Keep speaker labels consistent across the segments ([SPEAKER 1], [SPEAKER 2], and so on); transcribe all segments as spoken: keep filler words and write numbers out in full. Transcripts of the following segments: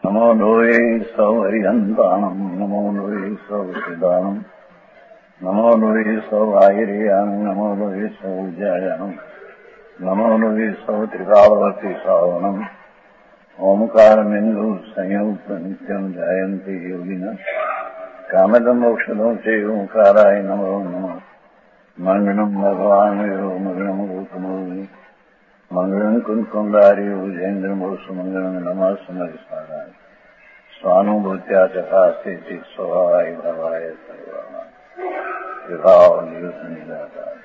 [SPEAKER 1] नमो लोये सौहरिहन्ताणम् नमो लोये सौहृदानम् नमो लोये सौभागिर्यानम् नमो लोये सौविद्यायानम् नमो लोये सौत्रिकावती सावनम् ओंकारमिन्दु संयुक्त नित्यम् जायन्ति योगिनः कामदम् मोक्षदम् च ओंकाराय नमो नमः मङ्गलम् भगवान् यो मङ्गलम् गौतमोऽग्नि मंगलम कुंकुमधारी उजेन्द्र सुमंगलम नमः समरिस्मराय स्वानुभूत्या तथा स्थिति स्वभावाय भवाय सर्वभाव निदातार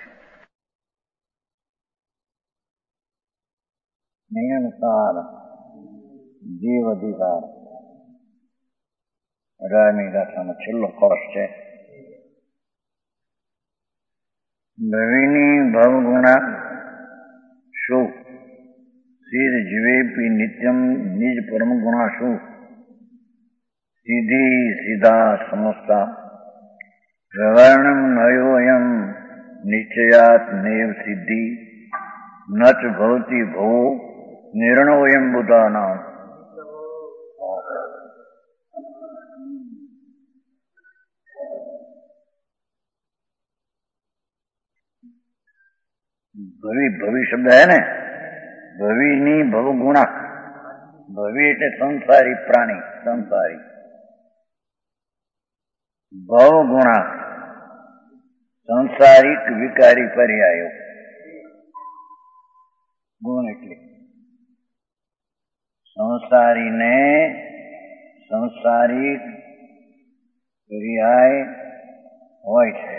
[SPEAKER 1] नियमसार जीव अधिकार અઢારમી ગાથાનો છેલ્લો કોષ છે. ભવિની ભવગુણા શું સિદ્ધ જીવેપી નિત્યમ નિજ પરમ ગુણા શું સીધી સીધા સમસ્તા પ્રવર્ણમ નયોયમ નિશ્ચયાત નૈવ સિદ્ધિ નચ ભવતી ભવો નિર્ણયોયમ બુધાનામ. ભવિ ભવિ શબ્દ હે ને ભવિની ભવગુણા ભવિ એટલે સંસારી પ્રાણી સંસારી ભવગુણા સંસારિક વિકારી પર્યાયો ગુણ એટલે સંસારીને સંસારિક પર્યાય હોય છે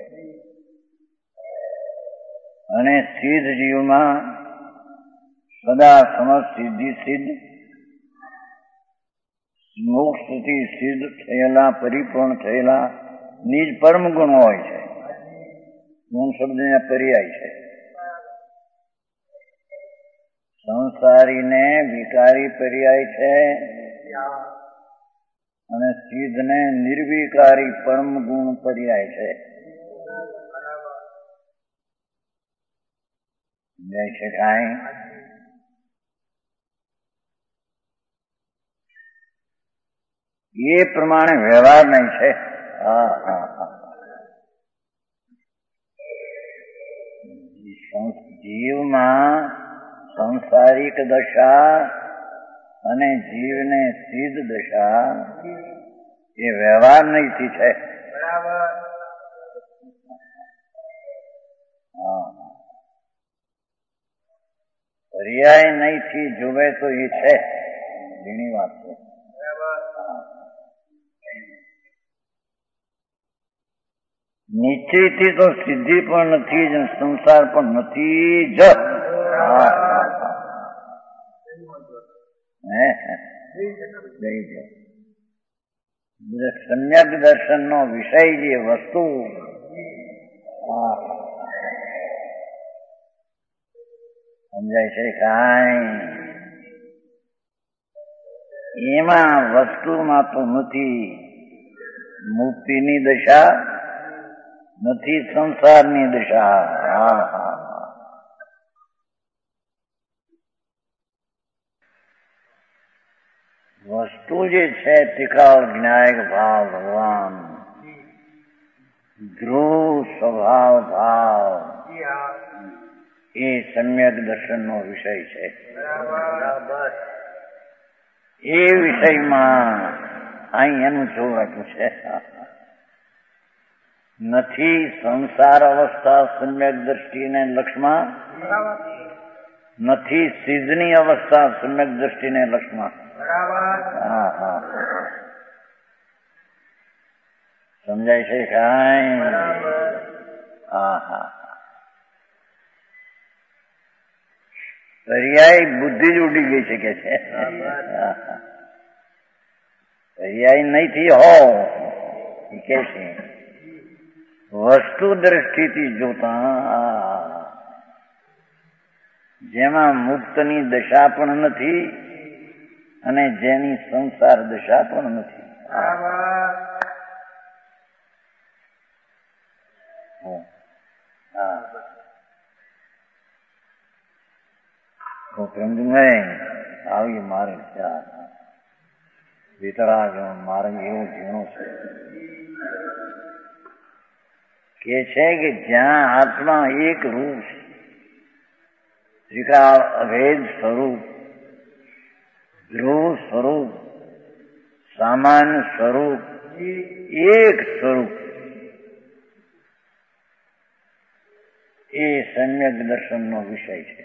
[SPEAKER 1] અને સિદ્ધ જીવમાં સદા સમસ્ત સિદ્ધિ સિદ્ધ મોક્ષથી સિદ્ધ થયેલા પરિપૂર્ણ થયેલા નિજ પરમ ગુણ હોય છે. ગુણ શબ્દના પર્યાય છે. સંસારીને વિકારી પર્યાય છે અને સિદ્ધને નિર્વિકારી પરમ ગુણ પર્યાય છે. જય શકાય. એ પ્રમાણે વ્યવહાર નહીં છે. હા હા હા જીવમાં સંસારિક દશા અને જીવને સિદ્ધ દશા એ વ્યવહાર નહીંથી છે. હા પર્યાય નહીંથી જોવે તો એ છે ઘણી વાત છે. નિશ્ચયથી તો સિદ્ધિ પણ નથી જ સંસાર પણ નથી જ. સમ્યક દર્શન નો વિષય જે વસ્તુ સમજાય છે કાંઈ એમાં વસ્તુમાં તો નથી મુક્તિની દશા નથી સંસારની દશા. હા હા વસ્તુ જે છે તિકાળ જ્ઞાયક ભાવ ભગવાન ધ્રુવ સ્વભાવ ભાવ એ સમ્યક દર્શનનો વિષય છે. એ વિષયમાં અહીં એનું જોવાતું છે. નથી સંસાર અવસ્થા સમ્યક દ્રષ્ટિને લક્ષમાં નથી સિદ્ધની અવસ્થા સમ્યક દ્રષ્ટિને લક્ષમાં. હા હા સમજાય છે કાંઈ? હા હા પર્યાય બુદ્ધિ જ ઉડી ગઈ છે કે છે. પર્યાય નહીંથી હો કે છે વસ્તુ દ્રષ્ટિથી જોતા જેમાં મુક્તની દશા પણ નથી અને જેની સંસાર દશા પણ નથી. હા પ્રેમજી આવી મારે વિતરાગ માર્ગ એવું ઝીણું છે કે છે કે જ્યાં આત્મા એક રૂપ છે, ત્રિકાળ અભેદ સ્વરૂપ, ધ્રુવ સ્વરૂપ, સામાન્ય સ્વરૂપ, એક સ્વરૂપ, એ સમ્યક દર્શનનો વિષય છે.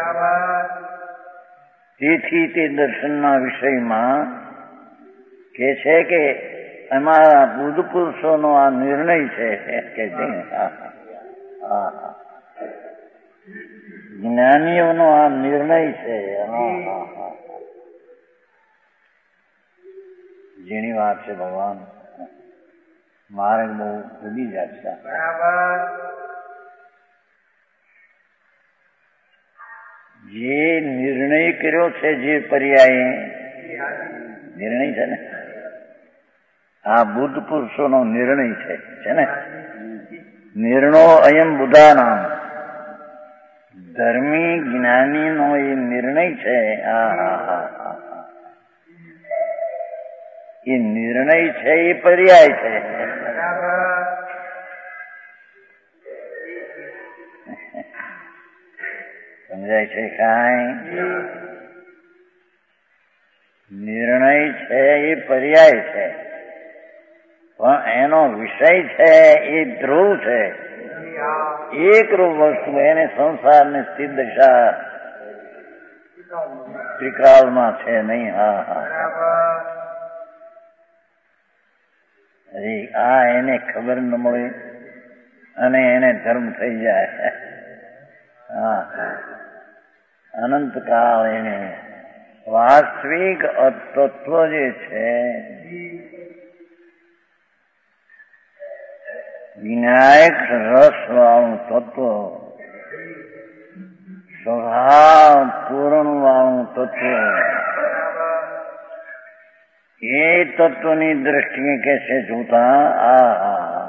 [SPEAKER 1] તેથી તે દર્શનના વિષયમાં કે છે કે અમારા બુદ્ધ પુરુષોનો આ નિર્ણય છે કે જ્ઞાનીઓનો આ નિર્ણય છે. જેની વાત છે ભગવાન મારે બહુ જુદી જાય છે. જે નિર્ણય કર્યો છે જે પર્યાય નિર્ણય છે ને, આ બુદ્ધ પુરુષોનો નિર્ણય છે છે ને. નિર્ણો અયમ બુદ્ધાનામ, ધર્મી જ્ઞાનીનો એ નિર્ણય છે. આ એ નિર્ણય છે એ પર્યાય છે. સમજાય છે કાંઈ? નિર્ણય છે એ પર્યાય છે, પણ એનો વિષય છે એ ધ્રુવ છે, એકરૂપ વસ્તુ. એને સંસારની સ્થિત દશા ત્રિકાળમાં છે નહીં. હા હા અરે આ એને ખબર ન મળે અને એને ધર્મ થઈ જાય. હા અનંતકાળ એને વાસ્તવિક તત્વ જે છે વિનાયક રસ વાળું તત્વ, સ્વભાવ પૂરણ વાળું તત્વ, એ તત્વની દ્રષ્ટિએ કે છે જોતા આ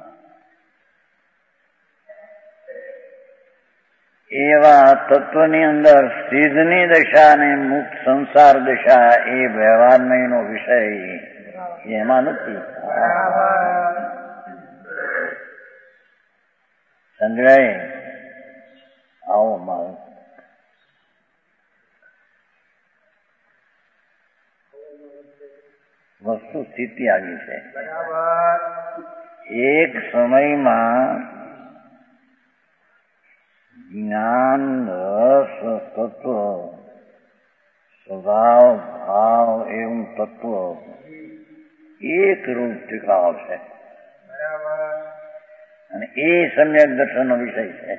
[SPEAKER 1] એવા તત્વની અંદર સિદ્ધની દશા અને મુક્ત સંસાર દશા એ વ્યવહારનો વિષય એમાં નથી. સમજાય? આવો મારો વસ્તુ સ્થિતિ આવી છે. એક સમયમાં જ્ઞાન રસ તત્વ, સ્વભાવ ભાવ એવું તત્વ એક રૂપ ટીકાવ છે અને એ સમ્યક દર્શનનો વિષય છે.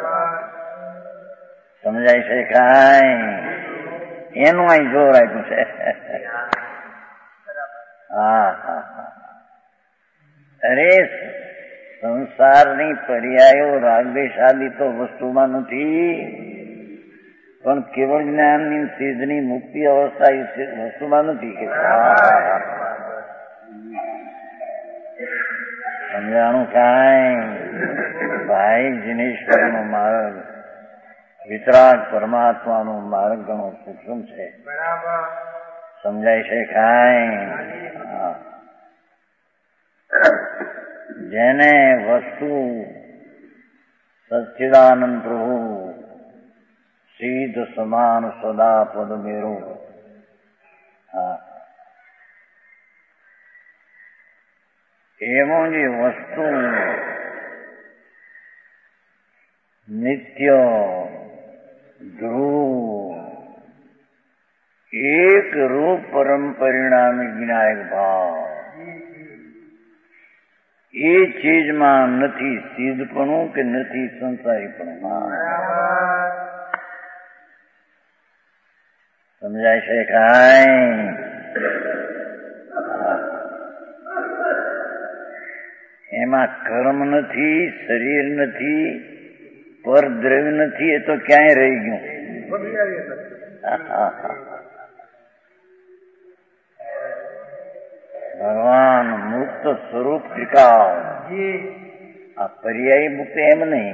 [SPEAKER 1] સમજાય છે કાંઈ? એનું અહીં જોર આપ્યું છે. હા હા હા અરે સંસારની પર્યાયો રાગદ્વેષાદી તો વસ્તુમાં નથી, પણ કેવળ જ્ઞાનની સિદ્ધની મુક્તિ અવસ્થા એ વસ્તુમાં નથી. કે સમજાણું કાંઈ? ભાઈ જિનેશ્વરનો માર્ગ, વિતરાગ પરમાત્માનો માર્ગ ઘણો સૂક્ષ્મ છે. સમજાય છે કાંઈ? જેને વસ્તુ સચ્ચિદાનંદ પ્રભુ સિદ્ધ સમાન સદા પદ મેરો, એમાં જે વસ્તુ નિત્ય ધ્રુવ એક રૂપ પરમ પરિણામી વિનાયક ભાવ, એ ચીજમાં નથી સિદ્ધપણું કે નથી સંસારીપણું. સમજાય છે કાંઈ? એમાં કર્મ નથી, શરીર નથી, પરદ્રવ્ય નથી, એ તો ક્યાંય રહી ગયું. ભગવાન મુક્ત સ્વરૂપ ત્રિકાળ. આ પર્યાયી મુક્ત એમ નહીં,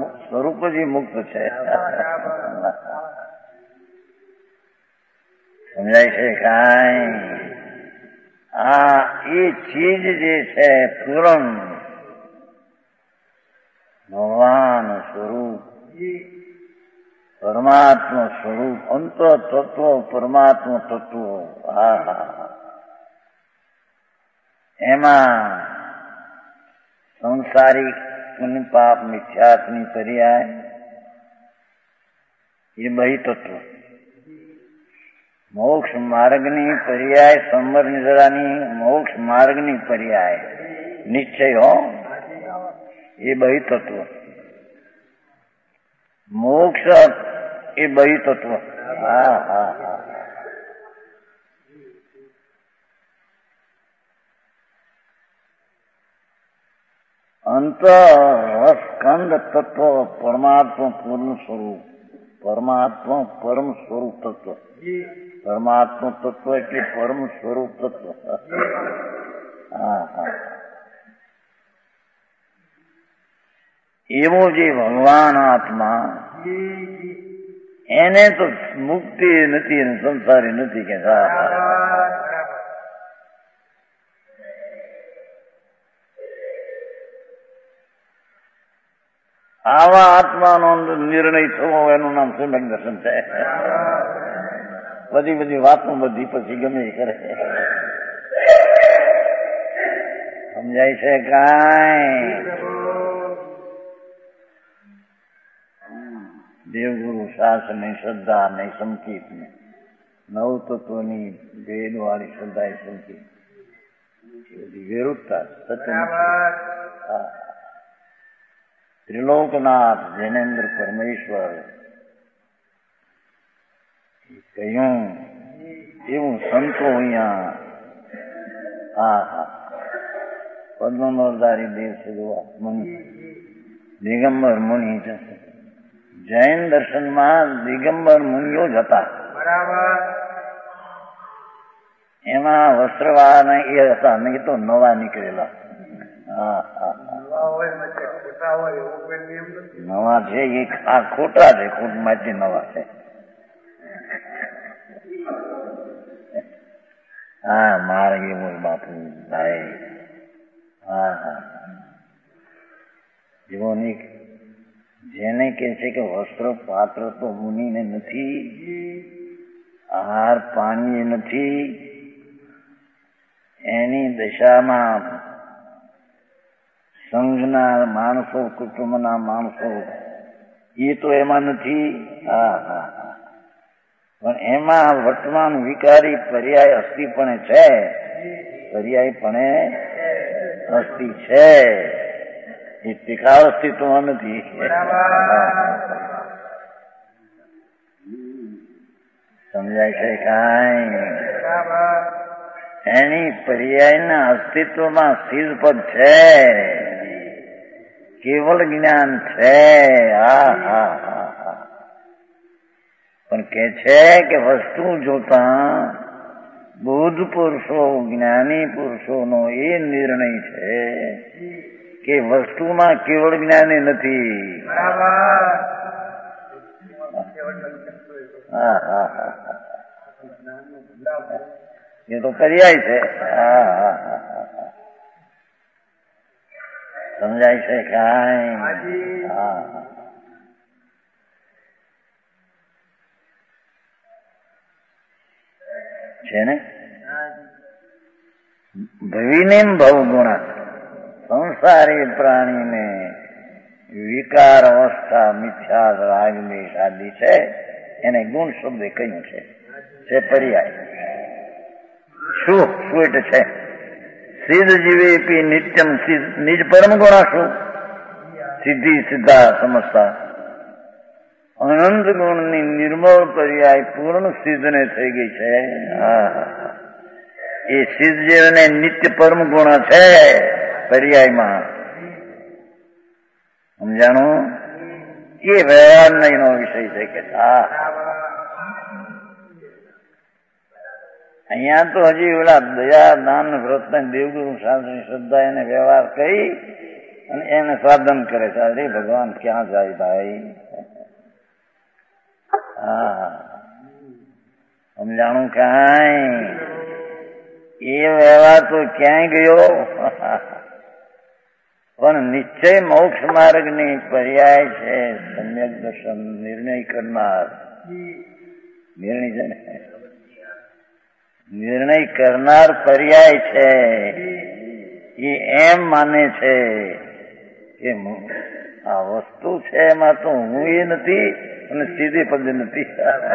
[SPEAKER 1] સ્વરૂપ જ મુક્ત છે. સમજાય છે કાંઈ? આ એ ચીજ જે છે પૂરણ ભગવાન સ્વરૂપ, પરમાત્મા સ્વરૂપ, અંતર તત્વ, પરમાત્મા તત્વ. આહા, એમાં સંસારિક પુણ્ય પાપ મિથ્યાત્ની પર્યાય એ બહી તત્વ, મોક્ષ માર્ગની પર્યાય સંવર નિદ્રાની મોક્ષ માર્ગની પર્યાય નિશ્ચય હો, એ બહી તત્વ. મોક્ષ એ બહી તત્વ. હા હા હા. અંતર સ્કંદ તત્વ પરમાત્મા પૂર્ણ સ્વરૂપ, પરમાત્મા પરમ સ્વરૂપ તત્વ. પરમાત્મા તત્વ એટલે પરમ સ્વરૂપ તત્વ. હા હા. એવો જે ભગવાન આત્મા, એને તો મુક્તિ નથી અને સંસારી નથી કે આવા આત્માનો નિર્ણય થવો એનું નામ સમ્યક દર્શન છે. બધી બધી વાતો બધી પછી ગમે એ કરે. સમજાય છે કાંઈ? દેવગુરુ શાસ્ત્ર ની શ્રદ્ધા નહીં, સંકિત ને નવ તત્વની ભેદ વાળી શ્રદ્ધા એ સંકિત બધી વિરુદ્ધતા સત્ય. ત્રિલોકનાથ જૈનેન્દ્ર પરમેશ્વર કહ્યું એવું સંતો અહીંયા હા હા પદ્મનોરધારી દેવ છે મુનિ, દિગંબર મુનિ છે. જૈન દર્શનમાં દિગંબર મુનિઓ જ હતા. એમાં વસ્ત્રવાળા એ હતા, નહીં તો નવા નીકળેલા. હા હા નવા છે એ આ ખોટા છે, ખોટ માંથી નવા છે. હા મારે એવું બાપુ ભાઈ. હા હા જેવો નહીં, જેને કે છે કે વસ્ત્ર પાત્ર તો મુનિને નથી, આહાર પાણી નથી, એની દશામાં સંઘના માણસો, કુટુંબના માણસો એ તો એમાં નથી. હા હા હા પણ એમાં વર્તમાન વિકારી પર્યાય અસ્થિપણે છે, પર્યાયપણે અસ્થિ છે, એ ટીકાળ અસ્તિત્વમાં નથી. સમજાય છે કાંઈ? એની પર્યાયના અસ્તિત્વમાં સિદ્ધપદ છે, કેવળ જ્ઞાન છે. હા હા હા હા પણ કે છે કે વસ્તુ જોતા બુદ્ધ પુરુષો, જ્ઞાની પુરુષોનો એ નિર્ણય છે કે વસ્તુમાં કેવળ જ્ઞાની નથી. હા હા હા એ તો પર્યાય છે. હા હા હા સમજાય છે કાંઈ? હા છે ને. ભવિને ભવગુણા, સંસારી પ્રાણીને વિકાર અવસ્થા મિથ્યા રાગદેશ આદિ છે, એને ગુણ શબ્દે કહ્યું છે, છે પર્યાય. શું શું એટલે છે? સિદ્ધ જીવે નિત્યમ નિજ પરમ ગુણા શું સિદ્ધિ સિદ્ધા સમજતા અનંત ગુણની નિર્મળ પર્યાય પૂર્ણ સિદ્ધને થઈ ગઈ છે. એ સિદ્ધ જીવને નિત્ય પરમ ગુણ છે પર્યાયમાં. સમજાણું? એ વ્યવહાર નહીનો વિષય છે કે હા અહીંયા તો હજી ઓલા દયા દાન વ્રત ને દેવગુરુ શાસ્ત્રની શ્રદ્ધા એને વ્યવહાર કરી અને એને સાધન કરે છે. અરે ભગવાન ક્યાં જાય ભાઈ? હા સમજાણું કાંઈ એ વ્યવહાર તો ક્યાંય ગયો પણ નિશ્ચય મોક્ષ માર્ગની પર્યાય છે સમ્યક દર્શન નિર્ણય કરનાર નિર્ણય છે ને નિર્ણય કરનાર પર્યાય છે એ એમ માને છે કે આ વસ્તુ છે એમાં તો હું એ નથી અને સીધી પદ નથી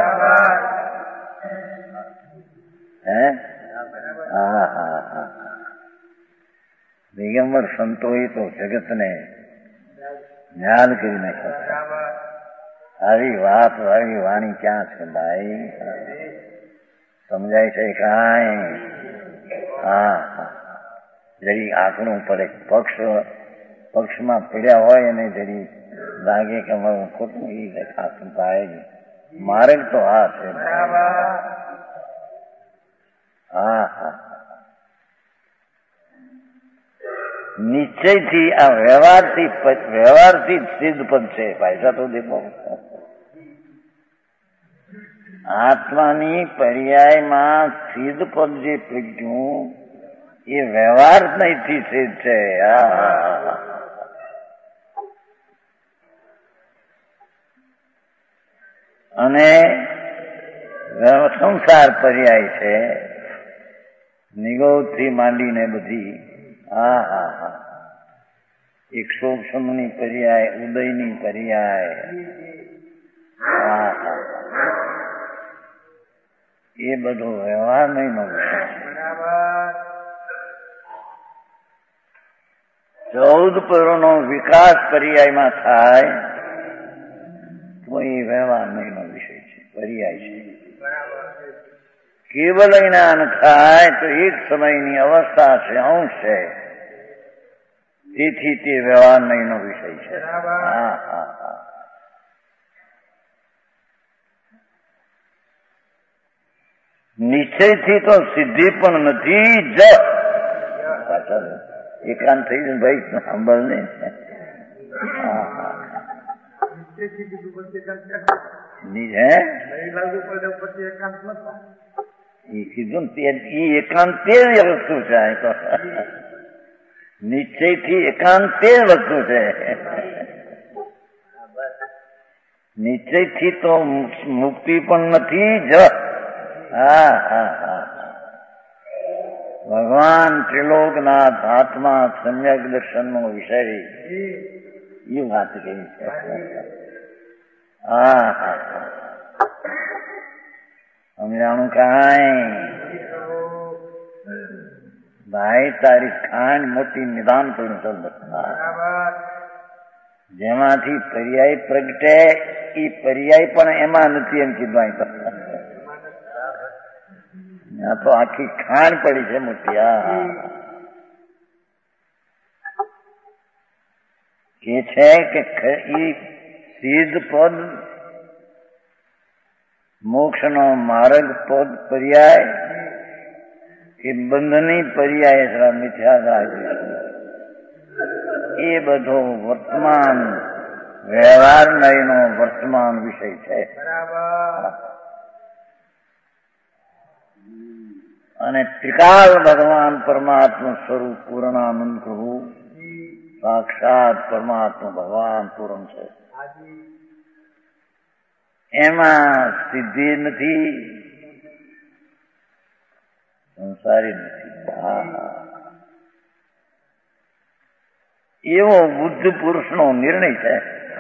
[SPEAKER 1] હે હા હા હા દિગંબર સંતોએ તો જગતને જ્ઞાન કરી નાખ્યા આવી વાત આવી વાણી ક્યાં છે ભાઈ સમજાય છે કાંઈ હા હા જરી આંકડું પડે પક્ષ પક્ષમાં પડ્યા હોય અને જરી લાગે કે મારું ખોટું એ દેખાતું ભાઈ માર્ગ તો આ છે હા હા નિશ્ચયથી આ વ્યવહારથી વ્યવહારથી સિદ્ધ પદ છે પૈસા તો દેખો આત્માની પર્યાયમાં સિદ્ધ પદ જે પ્રજ્ઞું એ વ્યવહાર નહીંથી સિદ્ધ છે અને સંસાર પર્યાય છે નિગોથી માંડીને બધી હા હા હા એક સૂક્ષ્મની પર્યાય ઉદયની પર્યાય હા હા એ બધો વ્યવહાર નહીં નો વિષય ચૌદ પરોનો વિકાસ પર્યાયમાં થાય તો એ વ્યવહાર નહીં નો વિષય છે પર્યાય છે કેવલ જ્ઞાન થાય તો એક સમયની અવસ્થા છે અંશ છે તેથી તે વ્યવહાર નહીં નો વિષય છે હા હા હા નિશ્ચયથી તો સિદ્ધિ પણ નથી જ એકાંત થઈ જાય ભાઈ સાંભળ ને હા હા હે કીધું એ એકાંત તે જ વસ્તુ છે તો નિશ્ચયથી એકાંત તે જ વસ્તુ છે નિશ્ચયથી તો મુક્તિ પણ નથી જ હા હા હા ભગવાન ત્રિલોકનાથ આત્મા સમ્યક દર્શનનો વિષય એ વાત કહી છે હા હા હા સમજાણું કાંઈ ભાઈ તારી ખાંડ મોટી નિદાન પણ ચલ જેમાંથી પર્યાય પ્રગટે એ પર્યાય પણ એમાં નથી એમ કીધું તો આ તો આખી ખાંડ પડી છે મોટી આ કે છે કે એ સિદ્ધ પદ મોક્ષનો માર્ગ પદ પર્યાય કે બંધની પર્યાય જરા મિથ્યા રાખે એ બધો વર્તમાન વ્યવહાર નયનો વર્તમાન વિષય છે અને ત્રિકાલ ભગવાન પરમાત્મા સ્વરૂપ પૂર્ણાનંદ પ્રભુ સાક્ષાત પરમાત્મા ભગવાન પૂર્ણ છે એમાં સિદ્ધિ નથી સંસારી નથી એવો બુદ્ધ પુરુષનો નિર્ણય છે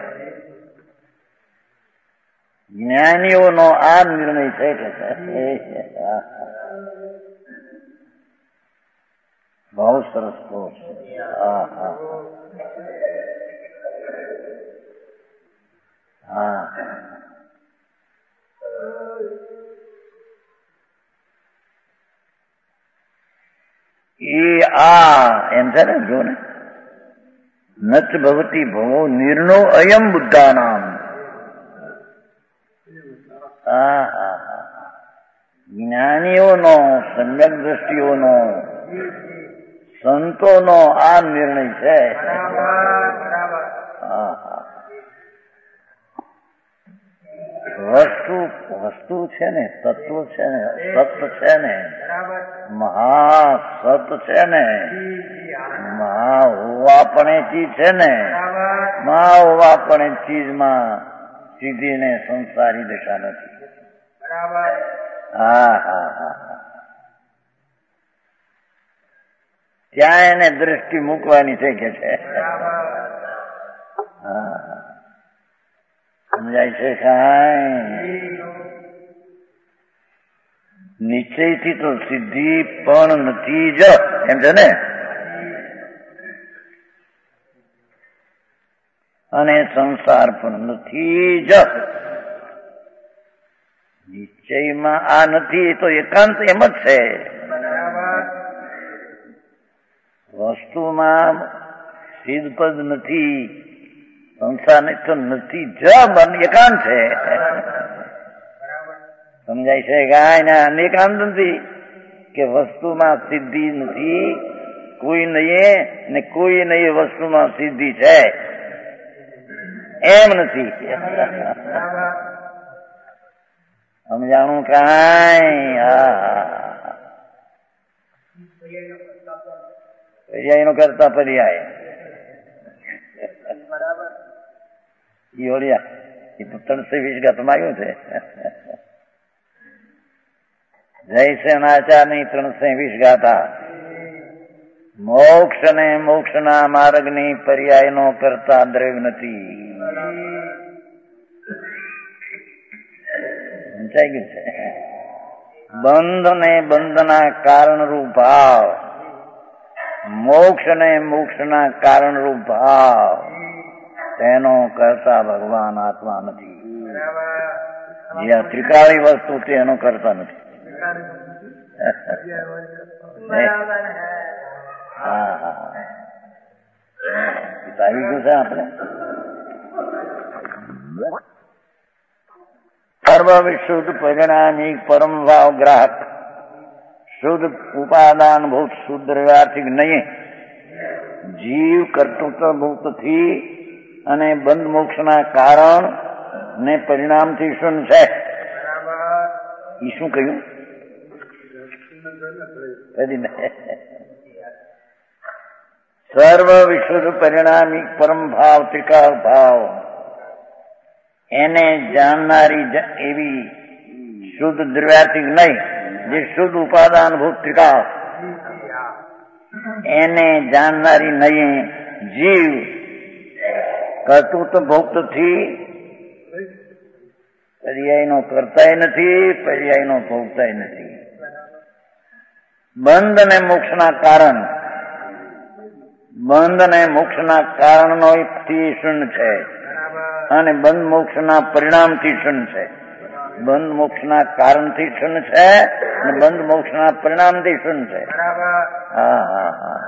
[SPEAKER 1] જ્ઞાનીઓનો આ નિર્ણય છે કે બહુ સરસ કોર્સ હા હા હા એ આ એમ છે ને જો ને નચ ભવતી ભવો નિર્ણો અયમ બુદ્ધાનામ હા હા હા જ્ઞાનીઓનો સમ્યક દ્રષ્ટિઓનો સંતોનો આ નિર્ણય છે હા હા વસ્તુ વસ્તુ છે ને, તત્વ છે ને, સત છે ને, મહા સત છે ને, મહા હોવાપણે ચીજ છે ને, મહા હોવાપણે ચીજમાં સીધી ને સંસારી દશા નથી. હા હા હા હા ત્યાં એને દ્રષ્ટિ મૂકવાની છે કે છે. હા સમજાય છે કાંઈ? નિશ્ચયથી તો સિદ્ધિ પણ નથી જ એમ છે ને. અને સંસાર પણ નથી જ. નિશ્ચયમાં આ નથી તો એકાંત એમ જ છે. વસ્તુમાં સિદ્ધપદ નથી, સંસાર તો નથી જ, એકાંત છે. સમજાય છે ગાય ને? એકાંત નથી કે વસ્તુમાં સિદ્ધિ નથી, કોઈ નહીં ને કોઈ નહીં વસ્તુમાં સિદ્ધિ છે એમ નથી. સમજાણું કાંઈ? હા પર્યાય નો કરતા પર્યાય ઈ ઓળિયા એ તો ત્રણસો વીસ ગાતમાં આવ્યું છે. જયસેનાચારની ત્રણસો વીસ ગાથા મોક્ષ ને મોક્ષના માર્ગની પર્યાય નો કરતા દ્રવ્ય નથી. સમજાઈ ગયું છે? બંધ ને બંધના કારણરૂપ ભાવ, મોક્ષ ને મોક્ષના કારણરૂપ ભાવ, તેનો કરતા ભગવાન આત્મા નથી. જે આ ત્રિકાળી વસ્તુ છે એનો કરતા નથી. હા હા આવી ગયું છે આપણે. સર્વ વિશુદ્ધ પરિણામી પરમ ભાવ ગ્રાહક, શુદ્ધ ઉપાદાન ભૂત શુદ્ધ વ્યવહારથી નહીં, જીવ કર્તૃત્વ ભૂતથી અને બંધ મોક્ષના કારણ ને પરિણામથી શૂન્ય છે. એ શું કહ્યું? સર્વ વિશુદ્ધ પરિણામી પરમ ભાવ ત્રિકાળ ભાવ, એને જાણનારી એવી શુદ્ધ દ્રવ્યાર્થિક નહીં, જે શુદ્ધ ઉપાદાન ભૂત ત્રિકાળ, એને જાણનારી નહીં જીવ કર્તૃત્વ ભોક્તથી પર્યાયનો કરતાય નથી, પર્યાયનો ભોગતાય નથી. બંધ અને મોક્ષના કારણ, બંધ અને મોક્ષના કારણનો થી શૂન્ય છે અને બંધ મોક્ષના પરિણામથી શૂન્ય છે. બંધ મોક્ષના કારણથી શૂન્ય છે અને બંધ મોક્ષના પરિણામથી શૂન્ય છે. હા હા હા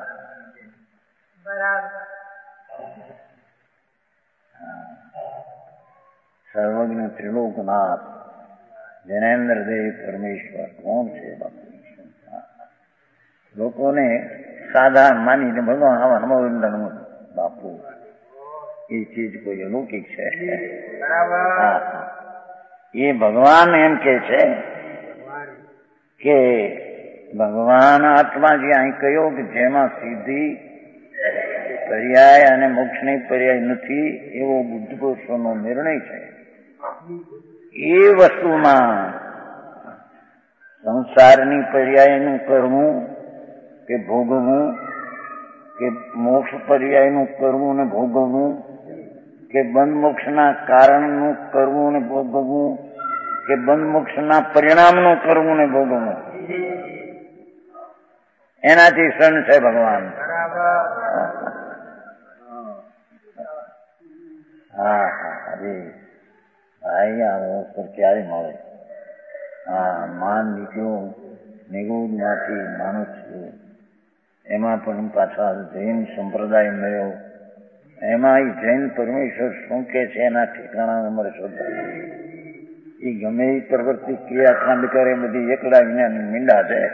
[SPEAKER 1] સર્વજ્ઞ ત્રિલોકનાથ જૈનેન્દ્ર દેવ પરમેશ્વર કોણ છે? લોકોને સાધારણ માનીને ભગવાન આવા નમો બાપુ એ ચીજ કોઈ અલૌકિક છે. હા એ ભગવાન એમ કે છે કે ભગવાન આત્મા જે અહીં કહ્યો કે જેમાં સીધી પર્યાય અને મોક્ષની પર્યાય નથી એવો બુદ્ધ પુરુષોનો નિર્ણય છે. એ વસ્તુમાં સંસારની પર્યાયનું કરવું કે ભોગવવું, કે મોક્ષ પર્યાયનું કરવું ને ભોગવવું, કે બંધ મોક્ષના કારણનું કરવું ને ભોગવવું, કે બંધ મોક્ષના પરિણામનું કરવું ને ભોગવવું, એનાથી સન છે ભગવાન. હા હા અરે ભાઈ આ અવસર ક્યારે મળે? હા માન નીકળ્યો નિગુણ માંથી માનું છું, એમાં પણ પાછા જૈન સંપ્રદાય મળ્યો, એમાં એ જૈન પરમેશ્વર શું કે છે એના ઠેકાણા અમારે શોધવા. એ ગમે એ પ્રવૃત્તિ ક્રિયાકાંડ કરે બધી એકલા વિના મીંડા છે.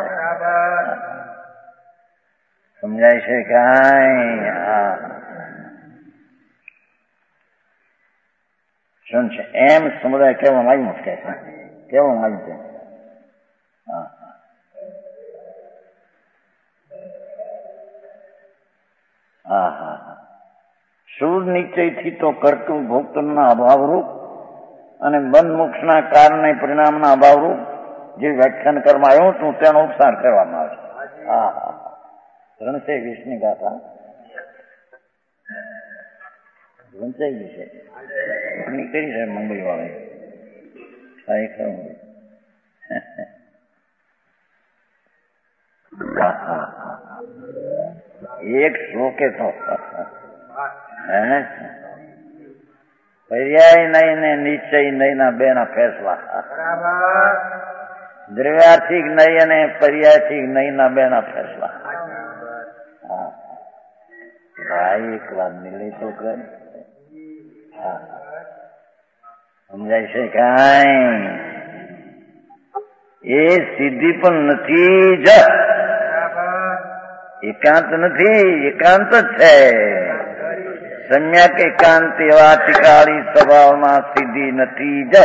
[SPEAKER 1] સમજાય છે કાંઈ? હા શું છે એમ સમુદાય કહેવામાં આવ્યું કે છે કહેવામાં આવ્યું છે. હા હા હા હા શુદ્ધ નિશ્ચયથી તો કરતું ભોક્તના અભાવરૂપ અને બંધ મોક્ષના કારણે પરિણામના અભાવરૂપ જે વ્યાખ્યાન કરવામાં આવ્યું હતું તેનો ઉપસાર કરવામાં આવે છે. હા હા ત્રણસે વીસની ગાથા વંચાઈ ગઈ છે નીકળી છે મંગળવારે થાય ખરું. એક શ્લોકે તો હે પર્યાય નહીં ને નિશ્ચય નહીં ના બે ના ફેસલા, દ્રવ્યાર્થિક નહીં અને પર્યાયથી નહીં ના બે ના ફેસલા. હા ભાઈ એક વાત મિલે તો કર સમજાય છે કાંઈ? એ સિદ્ધિ પણ નથી જ, એકાંત નથી, એકાંત જ છે. સમ્યક એકાંત એવા તિકાળી સ્વભાવમાં સિદ્ધિ નથી જ.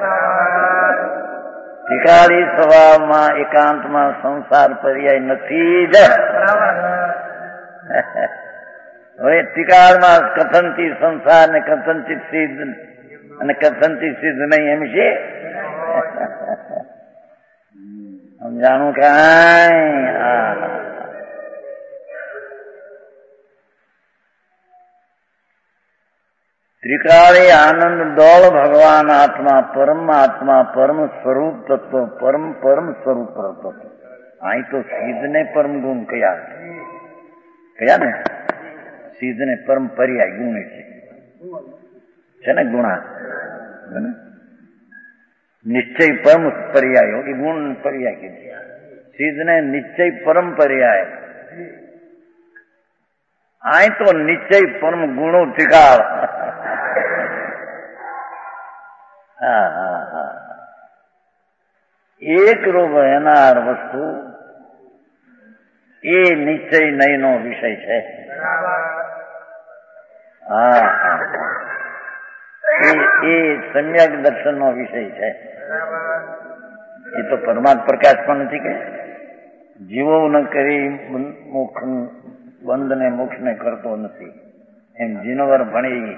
[SPEAKER 1] તિકાળી સ્વભાવમાં એકાંતમાં સંસાર પર્યાય નથી જ. હવે તિકાળમાં કથનથી સંસાર ને કથનથી સિદ્ધ અને કથનથી સિદ્ધ નહીં એમ છે સમજાણું કાંઈ? ત્રિકાળી આનંદ દોળ ભગવાન આત્મા પરમાત્મા પરમ સ્વરૂપ તત્વ પરમ પરમ સ્વરૂપ તત્વ. અહીં તો સિદ્ધ ને પરમ ગુણ કયા કયા ને? સિદ્ધ ને પરમ પર્યાય ગુણ છે ને ગુણા નિશ્ચય પરમ પર્યાય એ ગુણ પર્યાય કીધી. સિદ્ધ ને નિશ્ચય પરમ પર્યાય. અહીં તો નિશ્ચય પરમ ગુણો ત્રિકાળ. હા હા હા એક રૂપ એનાર વસ્તુ એ નિશ્ચય નહીં નો વિષય છે. હા હા એ સમ્યક દર્શન નો વિષય છે. એ તો પરમાત્મા પ્રકાશ પણ નથી કે જીવો ન કરી મોક્ષ બંધ ને મોક્ષ ને કરતો નથી એમ જીનવર ભણી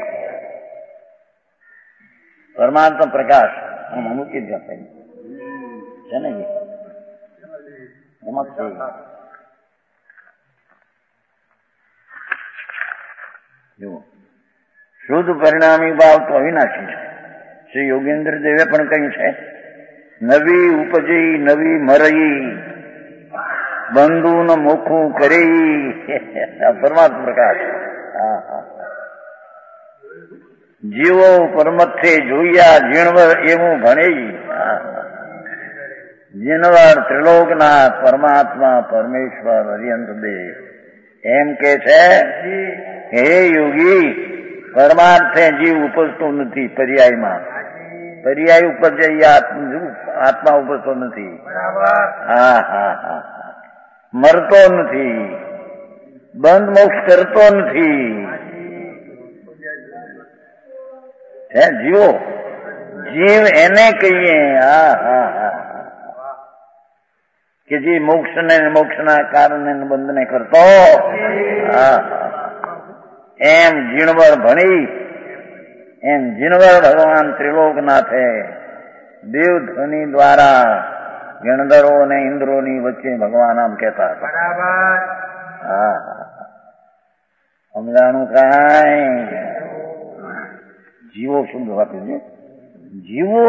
[SPEAKER 1] પરમાત્મા પ્રકાશ મૂકી જ છે ને એમાં જુઓ શુદ્ધ પરિણામી ભાવ તો અવિનાશી છે. શ્રી યોગેન્દ્ર દેવે પણ કહ્યું છે નવી ઉપજી નવી મરઈ બંધુ ન મોખું કરી પરમાત્મા પ્રકાશ. હા હા જીવો પરમથે જોયા જીણવર એવું ભણે. જીણવર ત્રિલોકના પરમાત્મા પરમેશ્વર હરિયંત દેવ એમ કે છે હે યોગી પરમાર્થે જીવ ઉપજતો નથી પર્યાયમાં. પર્યાય ઉપજે આત્મા ઉપજતો નથી. હા હા હા મરતો નથી, બંધ મોક્ષ કરતો નથી. હે જીવો જીવ એને કહીએ હા હા હા કે જે મોક્ષ ને મોક્ષ ના કારણે બંધ ને કરતો. હા એમ જીણવર ભણી એમ જીણવર ભગવાન ત્રિલોકનાથે દેવ ધ્વનિ દ્વારા ગણધરો અને ઇન્દ્રોની વચ્ચે ભગવાન આમ કહેતા હતા. હા સમજાણું કાંઈ? જીવો શુદ્ધ વાપર્યું છે. જીવો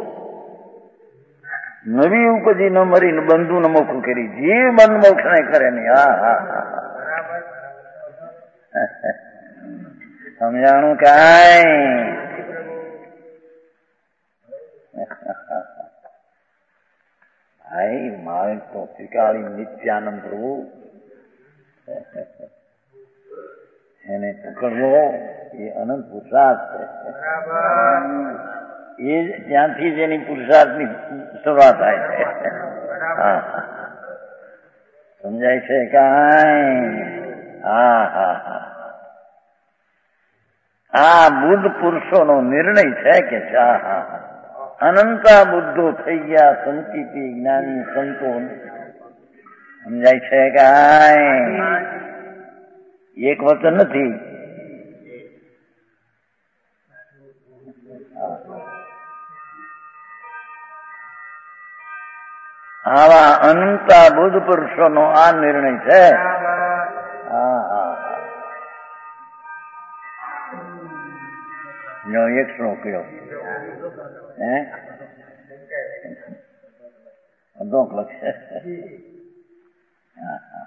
[SPEAKER 1] નવી ઉપજી ન મરી બંધુ ન મોક્ષ કરી. જીવ બંધ મોક્ષ ને કરે નહીં. હા હા હા સમજાણું કાંઈ? ભાઈ મારે તો ત્રિકાળી નિત્યાનંદ પ્રભુ એને પકડવો એ અનંત પુરુષાર્થ છે. એ ત્યાંથી જ એની પુરુષાર્થની શરૂઆત થાય છે. હા સમજાય છે કાંઈ? હા હા હા આ બુદ્ધ પુરુષોનો નિર્ણય છે કે અનંતા બુદ્ધો થઈ ગયા સંચિતી જ્ઞાની સંતો. સમજાય છે કાંઈ? એક વચન નથી. આવા અનંતા બુદ્ધ પુરુષોનો આ નિર્ણય છે. હા હા જો એક શ્લોક કયો હે અધોક લખશે. હા હા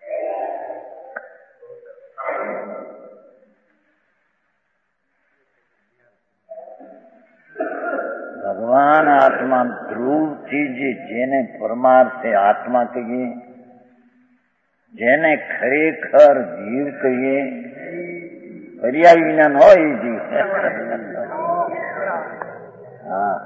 [SPEAKER 1] ભગવાન આત્મા ધ્રુવથી જ જેને પરમાર્થે આત્મા કહીએ, જેને ખરેખર જીવ કહીએ, પર્યાય વિના ન હોય જીવ. હા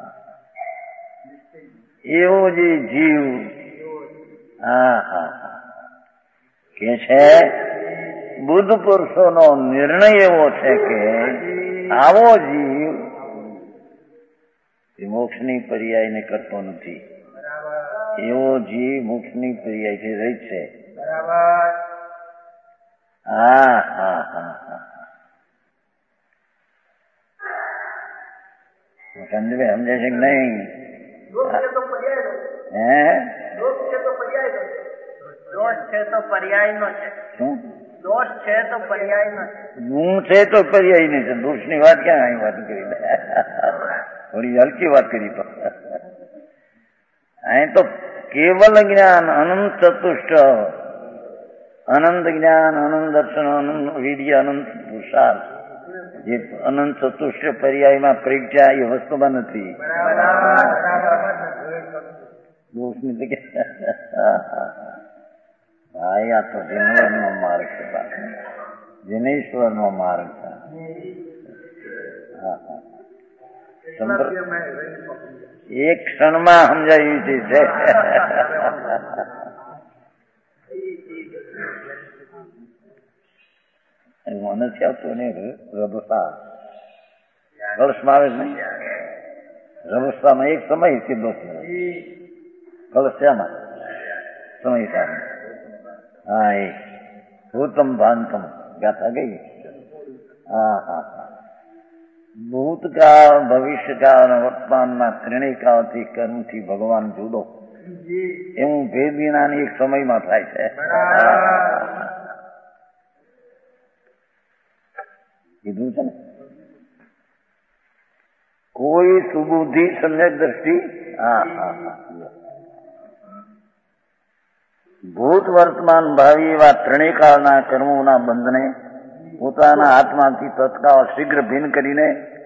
[SPEAKER 1] એવો જે જીવ હા હા કે છે બુદ્ધ પુરુષોનો નિર્ણય એવો છે કે આવો જીવ મોક્ષની પર્યાયને કરતો નથી. એવો જીવ મોક્ષની પર્યાયથી રહી છે. હા હા હા હા સમજે સમજે છે કે નહીં? હે
[SPEAKER 2] દોષ છે તો પર્યાય નો છે.
[SPEAKER 1] શું
[SPEAKER 2] દોષ છે તો પર્યાય નો છે.
[SPEAKER 1] ગુણ છે તો પર્યાય નહીં છે. દોષની વાત ક્યાં અહીં વાત કરી? થોડી હલકી વાત કરી તો અહીં તો કેવલ જ્ઞાન અનંત ચતુષ્ટ અનંત જ્ઞાન અનંત દર્શન અનંત વીર્ય અનંત પુરુષાર્થ જે અનંત ચતુષ્ટ પર્યાયમાં પરીક્ષા એ વસ્તુમાં નથી. દોષની તો કે ભાઈ આ તો જીનવરનો માર્ગ છે, જીનેશ્વરનો માર્ગ છે. હા હા એક ક્ષણમાં સમજાયું છે. નથી આવતું ને રભસા કળશમાં આવે જ નહીં. રભસામાં એક સમય સીધો છે. કળશ શેમાં સમય સામે હા એ ભૂતમ ભાંતમ ગાથા ગઈ. હા હા હા ભૂતકાળ ભવિષ્યકાળ અને વર્તમાનના ત્રણેય કાળથી કર્મથી ભગવાન જુદો એવું ભેદ વિનાની એક સમયમાં થાય છે. કીધું છે ને કોઈ સુબુદ્ધિ સમ્યક દ્રષ્ટિ. હા હા હા ભૂત વર્તમાન ભાવિ એવા ત્રણેય કાળના કર્મોના બંધને પોતાના આત્માથી તત્કાળ શીઘ્ર ભિન્ન કરીને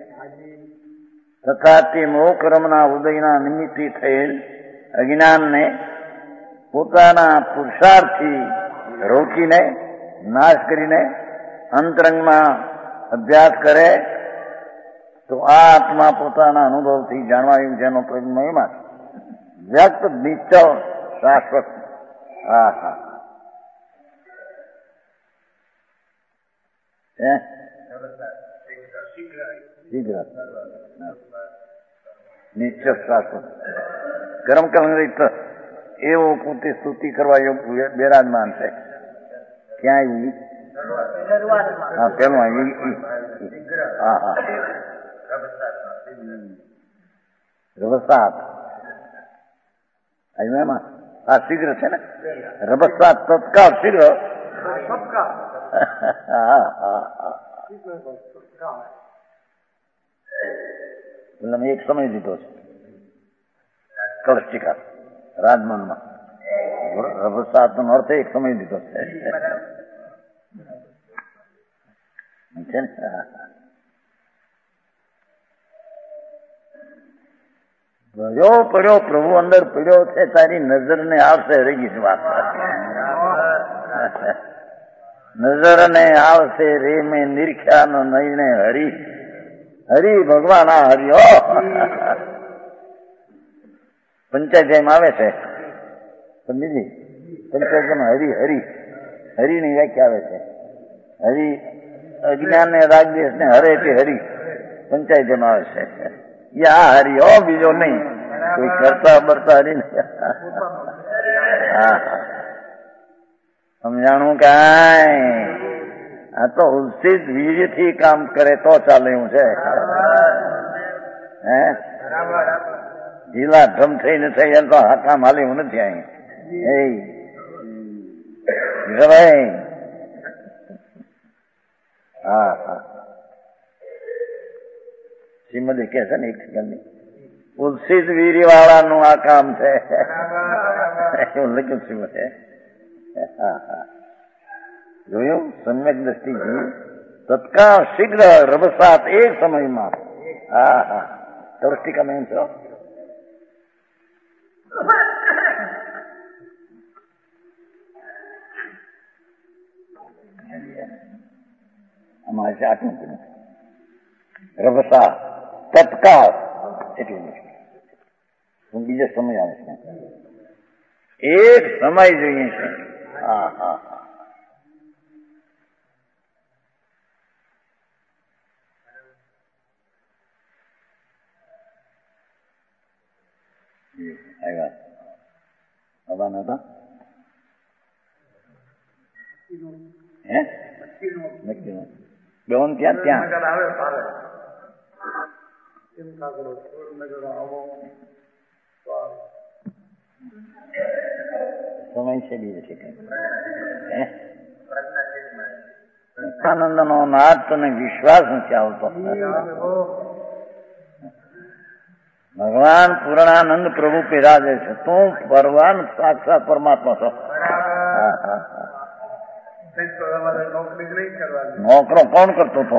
[SPEAKER 1] તથા તે મોહકર્મના ઉદયના નિમિત્તથી થયેલ અજ્ઞાનને પોતાના પુરુષાર્થથી રોકીને નાશ કરીને અંતરંગમાં અભ્યાસ કરે તો આ આત્મા પોતાના અનુભવથી જાણવાયું જેનો મહિમા વ્યક્ત નિશ્ચળ શાશ્વત. હા હા શીઘ્ર નિશ્ચય શાશ્વત કર્મ કલંગિત એવો પોતે સ્તુતિ કરવા યોગ્ય બિરાજમાન છે. ક્યાંય હા પેલું હા હા રભસાત એમાં આ શીઘ્ર છે ને રભસાત તત્કાળ શીઘ્ર. હા હા હા એક સમય દીધો છે કળશિકા રાજમનમાં રભસાત નો અર્થ એક સમય દીધો છે. ભર્યો પડ્યો પ્રભુ અંદર પડ્યો છે તારી નજર ને આવશે રહી ગઈ વાત. નજર ને આવશે રે મેં નિરખ્યા નો નહીં ને હરી હરી ભગવાન આ હરિયો પંચાયત આવે છે સમજી પંચાયત હરી હરી હરિની વ્યાખ્યા આવે છે. હરિ અજ્ઞાન ને રાગદેશ ને હરે કે હરી પંચાયતમાં આવે છે. યા હરી હો, બીજો નહીં, કોઈ કરતા બરતા હરી નહીં. હા સમજાણું કાંઈ? આ તો ઉચિત વીર્ય થી કામ કરે તો ચાલે એવું છે. હે ઢીલા ઢમ થઈને થઈ તો હાથા માલી હું નથી અહીં. ભાઈ હા હા શ્રીમદી કે છે ને એક સેકન્ડ, ઉચિત વીર્ય વાળાનું આ કામ છે એવું લખ્યું શ્રીમદે. હા હા જોયું? સમ્યક દ્રષ્ટિથી તત્કાળ શીઘ્ર રભસાત એક સમયમાં. હા હા તવષ્ટિકામાં એમ છો. અમારે છે આટલું રભસા તત્કાળ એટલું હું બીજો સમય આવે છે. એક સમય જોઈએ છે. હા હા હા આવ્યા હવા નતા હે નક્કી બેન ત્યાં ત્યાં સમય છે બીજે છે આનંદ નો નાદ તને વિશ્વાસ નથી આવતો. ભગવાન પૂર્ણાનંદ પ્રભુ પીરાજે છે, તું ભગવાન સાક્ષાત પરમાત્મા છો. નોકરો કોણ કરતો હતો?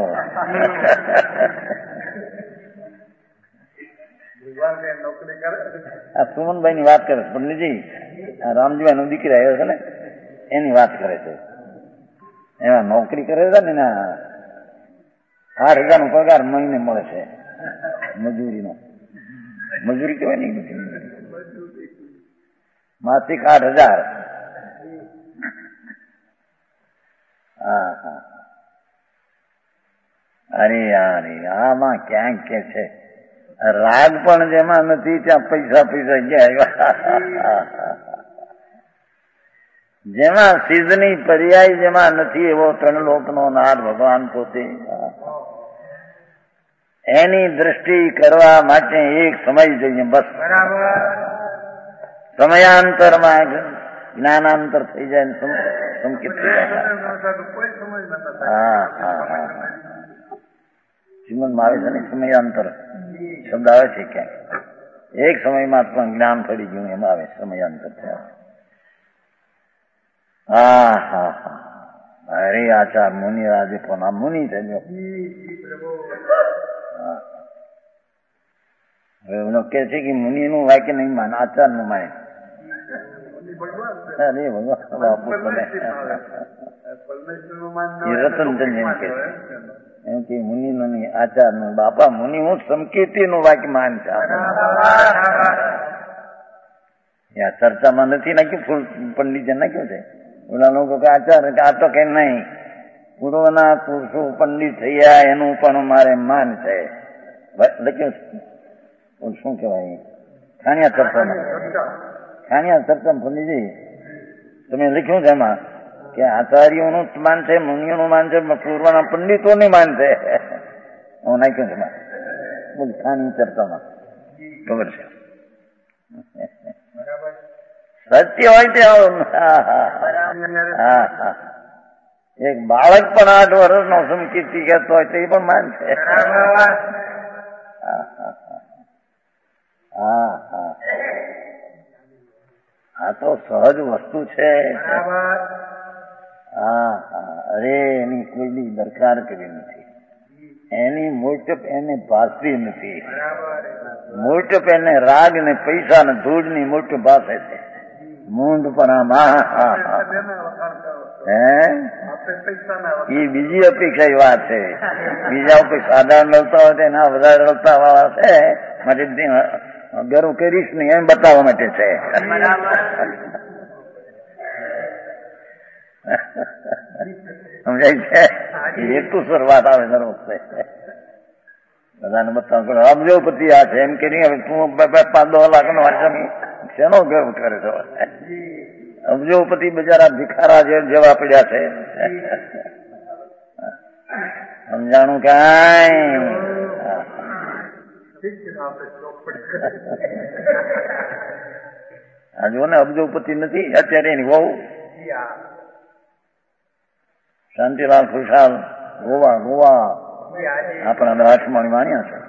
[SPEAKER 1] આ સુમનભાઈ ની વાત કરે છે પંડિતજી, રામજીભાઈ નો દીકરી આવ્યો છે ને એની વાત કરે છે. એમાં નોકરી કરે છે ને એના આઠ હજાર નો પગાર મહિને મળે છે મજૂરીનો. મજૂરી કેવાય નહીં, માસિક આઠ હજાર. હા હા અરે યાર આમાં ક્યાંક કે છે રાગ પણ જેમાં નથી ત્યાં પૈસા પૈસા ગયા. જેમાં સિદ્ધની પર્યાય જેમાં નથી એવો ત્રણલોક નો નાદ ભગવાન પોતે. એની દ્રષ્ટિ કરવા માટે એક સમય જોઈએ બસ. સમયાંતરમાં જ્ઞાનાંતર થઈ જાય સંકેત થઈ જાય. હા હા હા શ્રીમદમાં આવે છે ને સમયાંતર શબ્દ આવે છે ક્યાંક. એક સમયમાં પણ જ્ઞાન ફરી ગયું એમાં આવે સમયાંતર થયા. હા હા હા અરે આચાર મુનિ રાજે પણ આ મુનિ થઈ ગયો. હવે એનો કે છે કે મુનિ નું વાક્ય નહીં માને, આચાર નું માને. અરે ભગવાન બાપુ રતનચંદ એમ કે એમ કે મુનિ નું નહીં આચાર નું. બાપા મુનિ હું સંકેતી નું વાક્ય માન છે. ચર્ચામાં નથી નાખ્યું, ફૂલ પંડિત નાખ્યું છે. ઓલા લોકો કે આચાર આ તો કે નહીં, પૂર્વના પુરુષો પંડિત થયા એનું પણ મારે માન છે. લખ્યું શું કેવાય ખાણિયા ચર્ચામાં, ખાણિયા ચર્ચામાં પંડિતજી તમે લખ્યું છે એમાં કે આચાર્યોનું માન છે, મુનિઓનું માન છે, પૂર્વના પંડિતોની માન છે. હું નાખ્યું છે બોલ ખાણી ચર્ચામાં. ખબર છે સત્ય હોય તે. હા હા એક બાળક પણ આઠ વર્ષ નો સંકીર્તિ કહેતો હોય તો એ પણ માન છે. હા હા આ તો સહજ વસ્તુ છે. હા હા અરે એની કોઈની દરકાર કરી નથી, એની મોટપ એને ભાસતી નથી. મોટપ એને રાગ ને પૈસા ને ધૂળ ની મોટપ ભાષે છે. મૂંડ પણ આમાં હે એ બીજી અપેક્ષા વાત છે. બીજા કોઈ સાધારણ લડતા હોય તો એના વધારે લડતા વાળા છે માટે ગર્વ કરીશ નહીં એમ બતાવવા માટે છે. સમજાય છે? હેતુસર વાત આવે દર વખતે બધાને બતાવું અબજોપતિ આ છે એમ કે નહીં હવે તું પાંચ દો લાખ નો વાંચન શેનો ગર્વ કરે છો અબજોપતિ બિચારા ભિખારા જેવા પડ્યા છે સમજાણું કાંઈ આ જો ને અબજોપતિ નથી અત્યારે એની વહુ શાંતિલાલ ખુશાલ ગોવા ગોવા આપણા આઠમાણી માણ્યા છે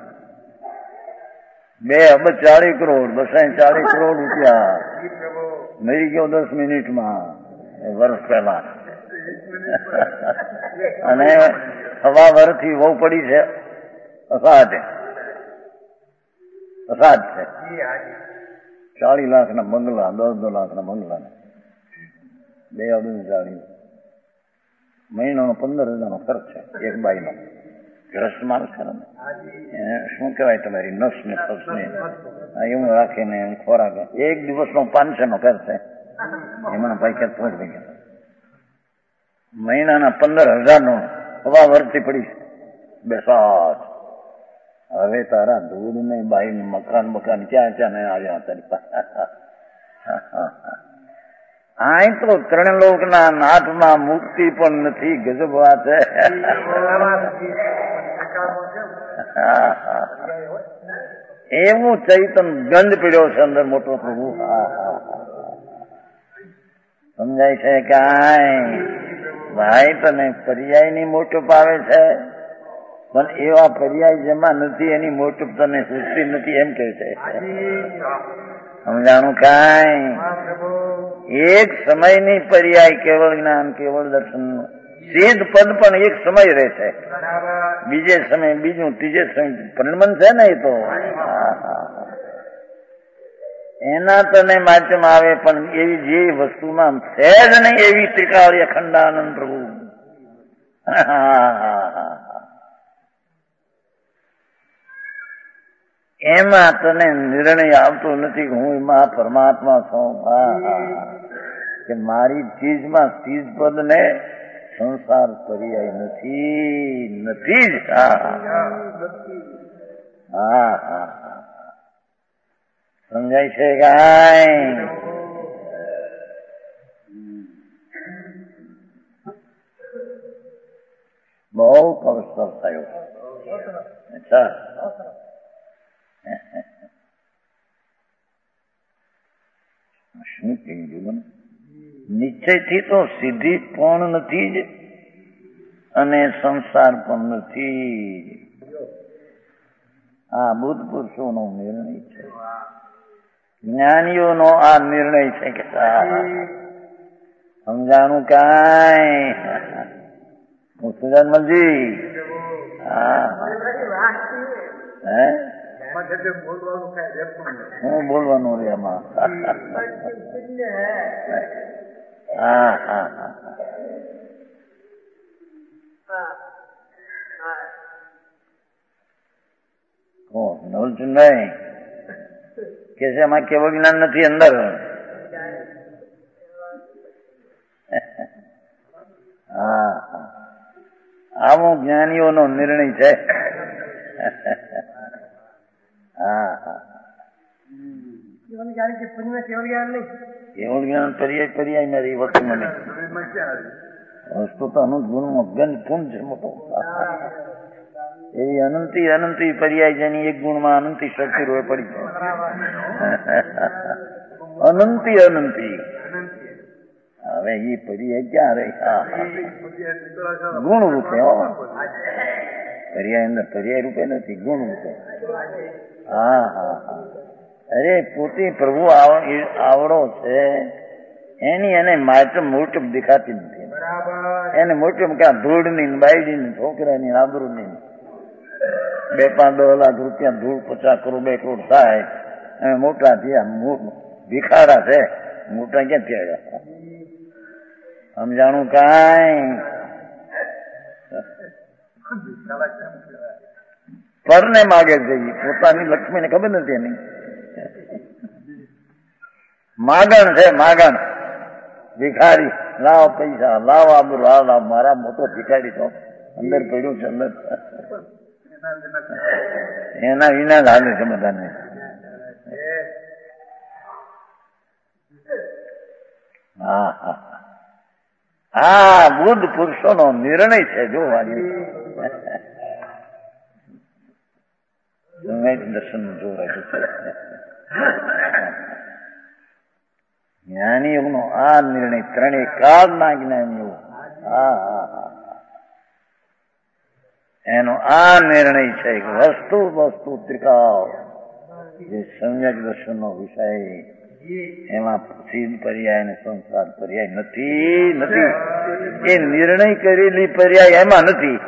[SPEAKER 1] બે અબજ ચાલીસ કરોડ બસો ચાલીસ કરોડ રૂપિયા મરી ગયો દસ મિનિટમાં વર્ષ પહેલા અને સવા વર્ષથી વહુ પડી છે અસાધ અસાધ છે ચાલીસ લાખ ના બંગલા દસ દસ લાખ ના બંગલા બે અબજ ચાલીસ મહિનાનો પંદર હજાર નો ખર્ચ છે એક બાઈ નો ગ્રસ્ત માણસ ખરો ને શું કહેવાય તમારી નસ ને સસ ને એવું રાખીને ખોરાક એક દિવસ નો પાંચસો નો ખર્ચ છે એમાં પૈસા પહોંચી ગયા મહિનાના પંદર હજાર નો હવા વરતી પડી બેસાત હવે તારા દૂધ ને બાઈ મકાન મકાન ક્યાં ક્યાં ને આવ્યા તારી પાસે આ તો ત્રણ લોક ના નાથમાં મુક્તિ પણ નથી ગજબ વાત છે એવું ચૈતન ગંધ પીડ્યો છે અંદર મોટો પ્રભુ સમજાય છે કાંઈ ભાઈ તને પર્યાય ની મોટપ આવે છે પણ એવા પર્યાય જેમાં નથી એની મોટપ તને સૃષ્ટિ નથી એમ કે છે સમજાણું કાંઈ એક સમયની પર્યાય કેવળ જ્ઞાન કેવળ દર્શન સિદ્ધ પદ પણ એક સમય રહે છે બીજે સમય બીજું ત્રીજે સમય પરિણમન છે ને એ તો એના તને માધ્યમ આવે પણ એવી જે વસ્તુમાં છે જ નહીં એવી ત્રિકાળી અખંડાનંદ પ્રભુ એમાં તને નિર્ણય આવતો નથી કે હું એમાં પરમાત્મા છું કે મારી ચીજમાં ચીજ પદ ને સંસાર પર્યાય નથી નથી જ હા હા સમજાય છે કાંઈ બહુ કવસ્તર થયો અચ્છા શું કહ્યું નિશ્ચયથી તો સિદ્ધિ પણ નથી જ અને સંસાર પણ નથી આ બુદ્ધ પુરુષોનો નિર્ણય છે જ્ઞાનીઓનો આ નિર્ણય છે કે સમજાણું કાંઈ હું સુજાનમલજી હા હે હું બોલવાનું રે એમાં હા હા હા નવલચંદભાઈ કે છે એમાં કેવળ જ્ઞાન નથી અંદર હા આવો જ્ઞાનીઓનો નિર્ણય છે હા હા કેવળ જ્ઞાન પર્યાય પર્યાય મારી વસ્તુ મને વસ્તુ તો અનંત ગુણમાં ગંજ પૂર્ણ છે મોટો એવી અનંતી અનંતી પર્યાય જેની એક ગુણમાં અનંતી શક્તિ રોય પડી છે અનંતી અનંતી હવે એ પર્યાય ક્યાં રહી ગુણ રૂપે પર્યાય અંદર પર્યાય રૂપે નથી ગુણ રૂપે હા હા હા અરે પોતે પ્રભુ આવડો છે એની એને માત્ર મોટપ દેખાતી નથી એને મોટપ ક્યાં ધૂળની બાયડીની છોકરાની આબરૂની બે પાંચ દસ લાખ રૂપિયા ધૂળ પચાસ કરોડ બે કરોડ થાય અને મોટા થયા ભિખારા છે મોટા ક્યાં થયા સમજાણું કાંઈ પરને માગે છે પોતાની લક્ષ્મીને ખબર નથી એની માગણ છે માગણ ભિખારી લાવ પૈસા લાવ આબરૂ લાવ લાવ મારા મોટો ભિખારી તો અંદર પડ્યું છે અંદર એના વિના જ હાલે છે બધાને. હા હા હા બુદ્ધ પુરુષો નો નિર્ણય છે જોવાની. દર્શન જોવા જ્ઞાનીઓ નો આ નિર્ણય ત્રણેય કાળના જ્ઞાનીઓ હા હા હા એનો આ નિર્ણય છે કે વસ્તુ વસ્તુ ત્રિકાળ જે સમ્યક દર્શન નો વિષય એમાં સિદ્ધ પર્યાય અને સંસાર પર્યાય નથી નથી એ નિર્ણય કરેલી પર્યાય એમાં નથી.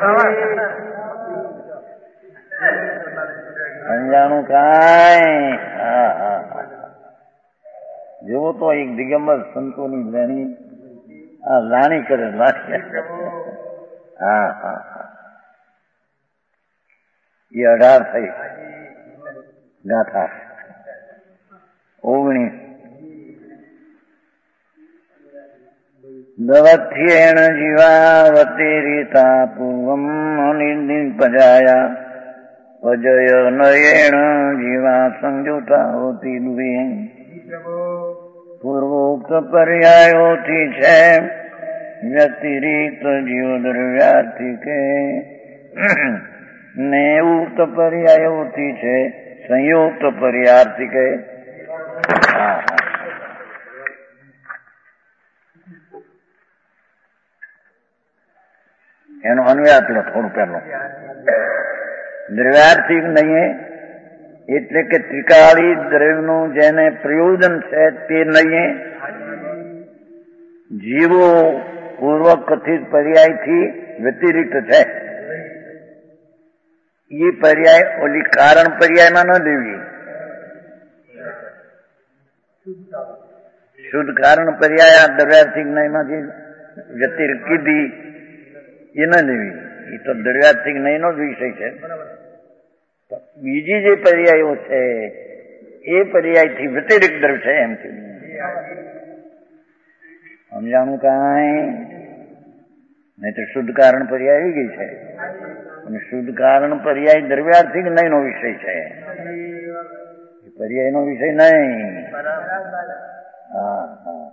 [SPEAKER 1] સમજાણું કાંઈ હા હા જેવો તો એક દિગંબર સંતોની લાણી આ લાણી કરે લાણી હા હા એ અઢાર થઈ ગાથા ઓગણીસ દવથ્યેણ જીવાવતીરિતા પૂર્વમ અનિર્દિન પજાયા અજય નયેણ જીવા સંયુતા હોતી દુહે પૂર્વોક્ત પર્યાયોથી છે વ્યતિરિક્ત જીવ દ્રવ્યાર્થી કે ને ઉક્ત પર્યાયોથી છે સંયુક્ત પર્યાર્થી કે. એનો અન્વય આપેલો થોડું પહેલો દ્રવ્યાર્થિક નહીં એટલે કે ત્રિકાળી દ્રવ્યનું જેને પ્રયોજન છે તે નહીં. જીવો પૂર્વ કથિત પર્યાયથી વ્યતિરિક્ત છે એ પર્યાય ઓલી કારણ પર્યાયમાં ન લેવી. શુદ્ધ કારણ પર્યાય દ્રવ્યાર્થિક નયમાંથી વ્યતિરિક્ત કીધી એ ન લેવી. એ તો દ્રવ્યાર્થિક નયનો જ વિષય છે. બીજી જે પર્યાયો છે એ પર્યાયથી વ્યતિરિક્ત દ્રવ્ય છે એમ કીધું. સમજાણું કાંઈ નહીં તો શુદ્ધ કારણ પર્યાય આવી ગઈ છે અને શુદ્ધ કારણ પર્યાય દ્રવ્યાર્થિક નયનો વિષય છે. પર્યાય નો વિષય નહીં. હા હા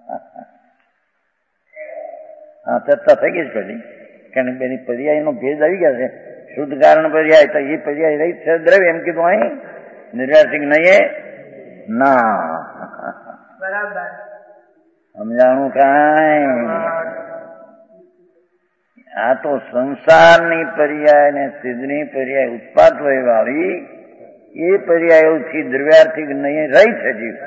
[SPEAKER 1] હા ચર્ચા થઈ ગઈ છે પેલી કારણ બેની પર્યાય નો ભેદ આવી ગયા છે. શુદ્ધ કારણ પર્યાય તો એ પર્યાય રહી છે દ્રવ્ય એમ કીધું અહીં નિર્વાચિક નહીં ના સમજાણું કાંઈ. આ તો સંસારની પર્યાય ને સિદ્ધની પર્યાય ઉત્પાદ વાળી એ પર્યાયોથી દ્રવ્યાર્થિક નહીં રહી છે જીવ.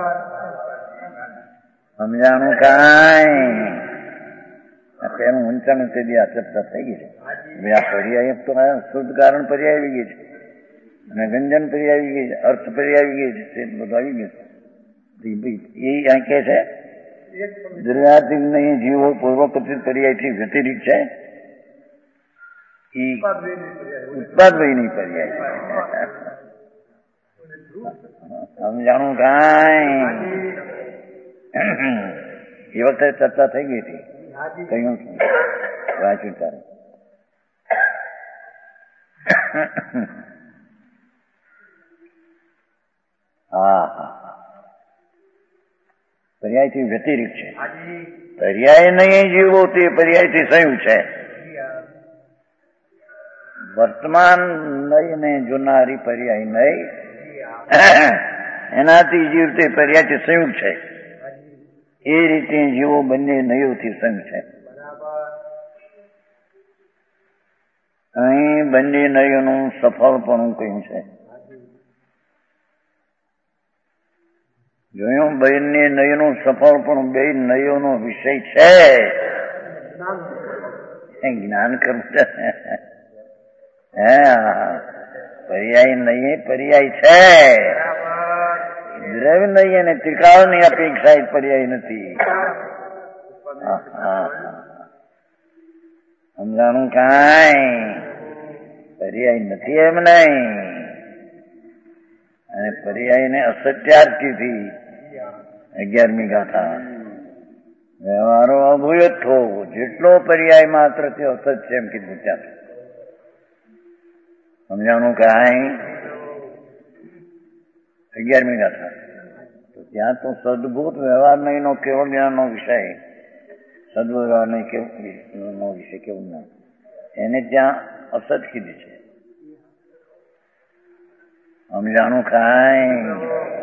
[SPEAKER 1] સમજાણું કાંઈ. એનું ઊંચાનું તે બી આ ચર્ચા થઈ ગઈ છે. આ પર્યાય તો શુદ્ધ કારણ પર્યાય આવી ગઈ છે અને વ્યંજન પર્યાય આવી ગઈ છે અર્થ પર્યાય આવી ગઈ છે તે બધું આવી ગયું છે. એ અહીં કે છે દ્રવ્યાર્થિક નહીં જીવો પૂર્વ કથિત પર્યાયથી વ્યતિરિક્ત છે. ઉત્પાદ વયની પર્યાય સમજાણું કાંઈ. એ વખતે ચર્ચા થઈ ગઈ હતી કહ્યું વાંચ્યું તારે. હા હા પર્યાયથી વ્યતિરિક્ત છે. પર્યાય નહીં જીવો તે પર્યાયથી સંયુક્ત છે. વર્તમાન નહીં ને જોનારી પર્યાય નહીં એનાથી જીવ તે પર્યાયથી સંયુક્ત છે. એ રીતે જીવો બંને નયોથી સંયુક્ત છે. અહીં બંને નયોનું સફળપણું કહ્યું છે. જોયું બંને નયોનું સફળપણું બે નયોનો વિષય છે. જ્ઞાન કરવું હા પર્યાય નહીં પર્યાય છે. દ્રવ્ય નહીં અને ત્રિકાળની અપેક્ષા એ પર્યાય નથી. સમજાણું કાંઈ. પર્યાય નથી એમ નહીં અને પર્યાય ને અસત્યાર્થીથી અગિયારમી ગાથા વ્યવહારો અભૂયઠો જેટલો પર્યાય માત્ર તે અસત છે એમ કીધું ત્યાં સમજાણું કાંઈ અગિયાર મહિના થાય તો ત્યાં તો સદભૂત વ્યવહાર નહીં નો કેવળ જ્ઞાનનો વિષય સદવ્યવહાર નહીં કેવું નો વિષય કેવું જ્ઞાન એને ત્યાં અસત કીધી છે સમજાણું કાંઈ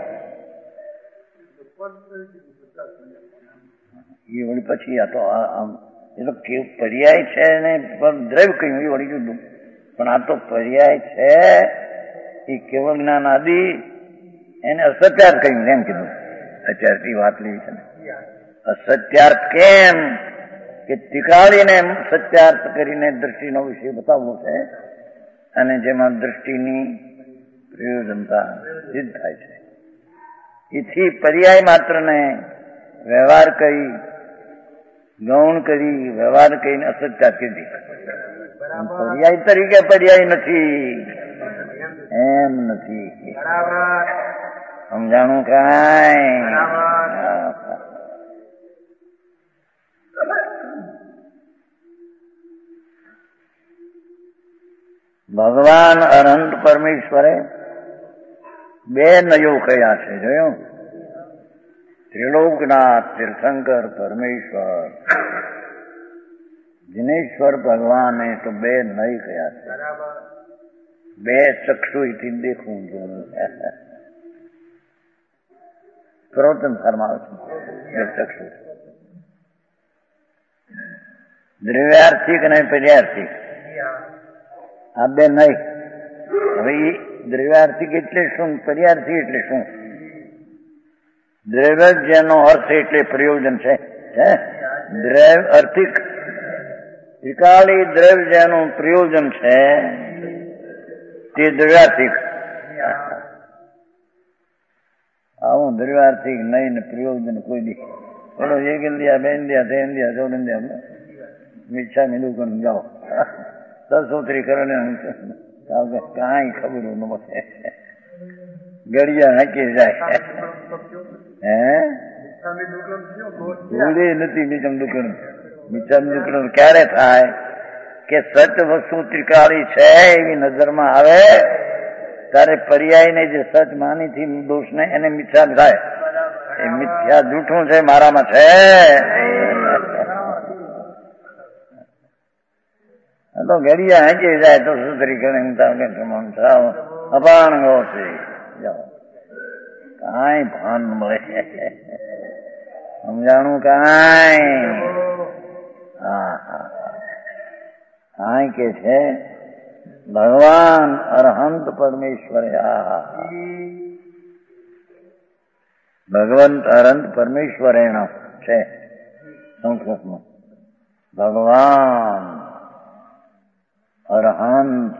[SPEAKER 1] એ વળી પછી આ તો આમ એ તો કેવું પર્યાય છે ને દ્રવ્ય કહ્યું એ વળી જુદું પણ આ તો પર્યાય છે એ કેવળ જ્ઞાન આદિ એને અસત્યાર્થ કહ્યું એમ કીધું અત્યારથી વાત લેવી છે ને અસત્યાર્થ કેમ કે ટીકાળીને સત્યાર્થ કરીને દ્રષ્ટિનો વિષય બતાવવો છે અને જેમાં દ્રષ્ટિની પ્રયોજનતા સિદ્ધ થાય છે એથી પર્યાય માત્ર ને વ્યવહાર કહી ગૌણ કરી વ્યવહાર કહીને અસત્યાર્થ કીધી પર્યાય તરીકે પર્યાય નથી એમ નથી સમજાણું કાંઈ ભગવાન અનંત પરમેશ્વરે બે નયો કયા છે જોયું ત્રિલોકનાથ તીર્થંકર પરમેશ્વર જિનેશ્વર ભગવાને તો બે નય કયા છે બે ચક્ષુથી દેખવું જોયું પ્રવચન ફરમાવે છે બે ચક્ષુ દ્રવ્યાર્થિક અને પર્યાર્થિક આ બે નહીં હવે એ દ્રવ્યાર્થિક એટલે શું પર્યાર્થિક એટલે શું દ્રવ્ય જેનો અર્થ એટલે પ્રયોજન છે દ્રવ્ય આર્થિક ત્રિકાળી દ્રવ્ય જેનું પ્રયોજન છે તે દ્રવ્યાર્થિક આવું દ્રવ્યાર્થિક નહીં ને પ્રયોજન કોઈ દી બોલો એક ઇન્ડિયા બે ઇન્ડિયા તે ઇન્ડિયા ચૌદ ઇન્ડિયા મીઠા મીઠું કરીને જાઓ સસોતરી કરે કાંઈ ખબર ન પડે ગળિયા નાખી જાય હે ભૂલી નથી મીઠમ દુકણ મીઠમ દુકણ ક્યારે થાય કે સચ વસ્તુ ત્રિકાળી છે એવી નજરમાં આવે ત્યારે પર્યાયને જે સચ માનીથી દોષ ને એને મિથ્યા થાય એ મિથ્યા જૂઠું છે મારામાં છે તો ઘડિયા હાંચી જાય તો સુધરી કરે અપાણ ગો છે કાંઈ ભાન મળે સમજાણું કાંઈ હા હા કાંઈ કે છે ભગવાન અરહંત પરમેશ્વર આ ભગવંત અરંત પરમેશ્વર એનો છે સંસ્કૃતમાં ભગવાન અરહંત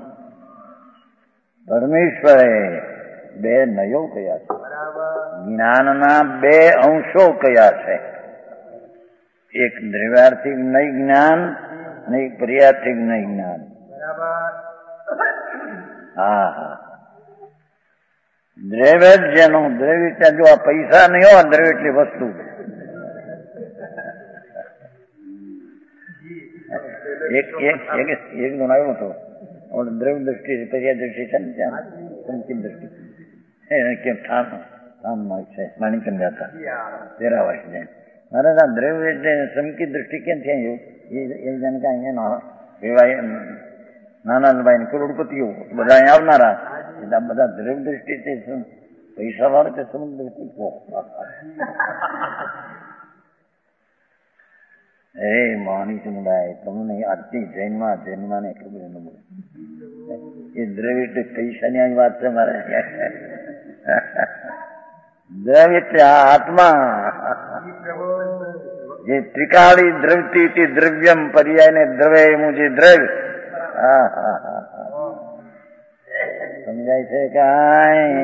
[SPEAKER 1] પરમેશ્વરે બે નયો કયા છે જ્ઞાનના બે અંશો કયા છે એક દ્રવ્યાર્થિક નય જ્ઞાન અને એક પર્યાર્થિક નય જ્ઞાન હા હા દ્રવ્ય જેનો દ્રવ્ય જો આ પૈસા નહીં હોય દ્રવ્ય એટલી વસ્તુ એક એક એક એક નો આવ્યો હતો દ્રવ્ય દ્રષ્ટિ પર્યા દ્રષ્ટિ છે ને ત્યાં સંકિત દ્રષ્ટિ એને કેમ ઠામ ઠામમાં છે માણિકન હતા તેરા વર્ષને મારે આ દ્રવ્ય એટલે સંકિત દ્રષ્ટિ કેમ છે એ જાણકારી એનો એવા નાના ભાઈ કરોડપતિઓ બધા અહીં આવનારા એટલે બધા દ્રવ્ય દ્રષ્ટિ છે પૈસા વાળા તે સમજ દ્રષ્ટિ હે માની સમુદાય તમને આજથી જૈનમાં જૈનમાં ને ખબર ન મળે એ દ્રવ્ય એટલે પૈસાની આવી વાત છે મારે દ્રવ્ય એટલે આ આત્મા જે ત્રિકાળી દ્રવ્યથી દ્રવ્યમ પર્યાય ને દ્રવ્ય એનું જે દ્રવ્ય હા હા હા હા સમજાય છે કાંઈ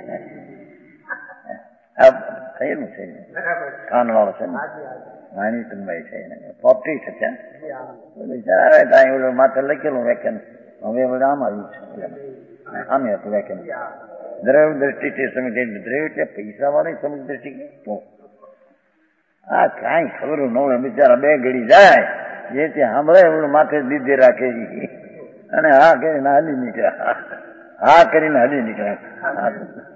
[SPEAKER 1] થયેલું છે કાન વાળો છે ને માણિકભાઈ છે પોપટી છે ત્યાં વિચાર આવે ત્યાં એવું માથે લખેલું વેકેન હવે બધું આમ આવ્યું છે આમ હતું વેકેન દ્રવ્ય દ્રષ્ટિથી સમજ દ્રવ્ય એટલે પૈસા વાળી સમજ દ્રષ્ટિ તો આ કાંઈ ખબર ન હોય, બિચારા બે ઘડી જાય, જે તે સાંભળે એવડું માથે દીધે રાખે અને હા કરીને હાલી નીકળ્યા, હા કરીને હાલી નીકળ્યા.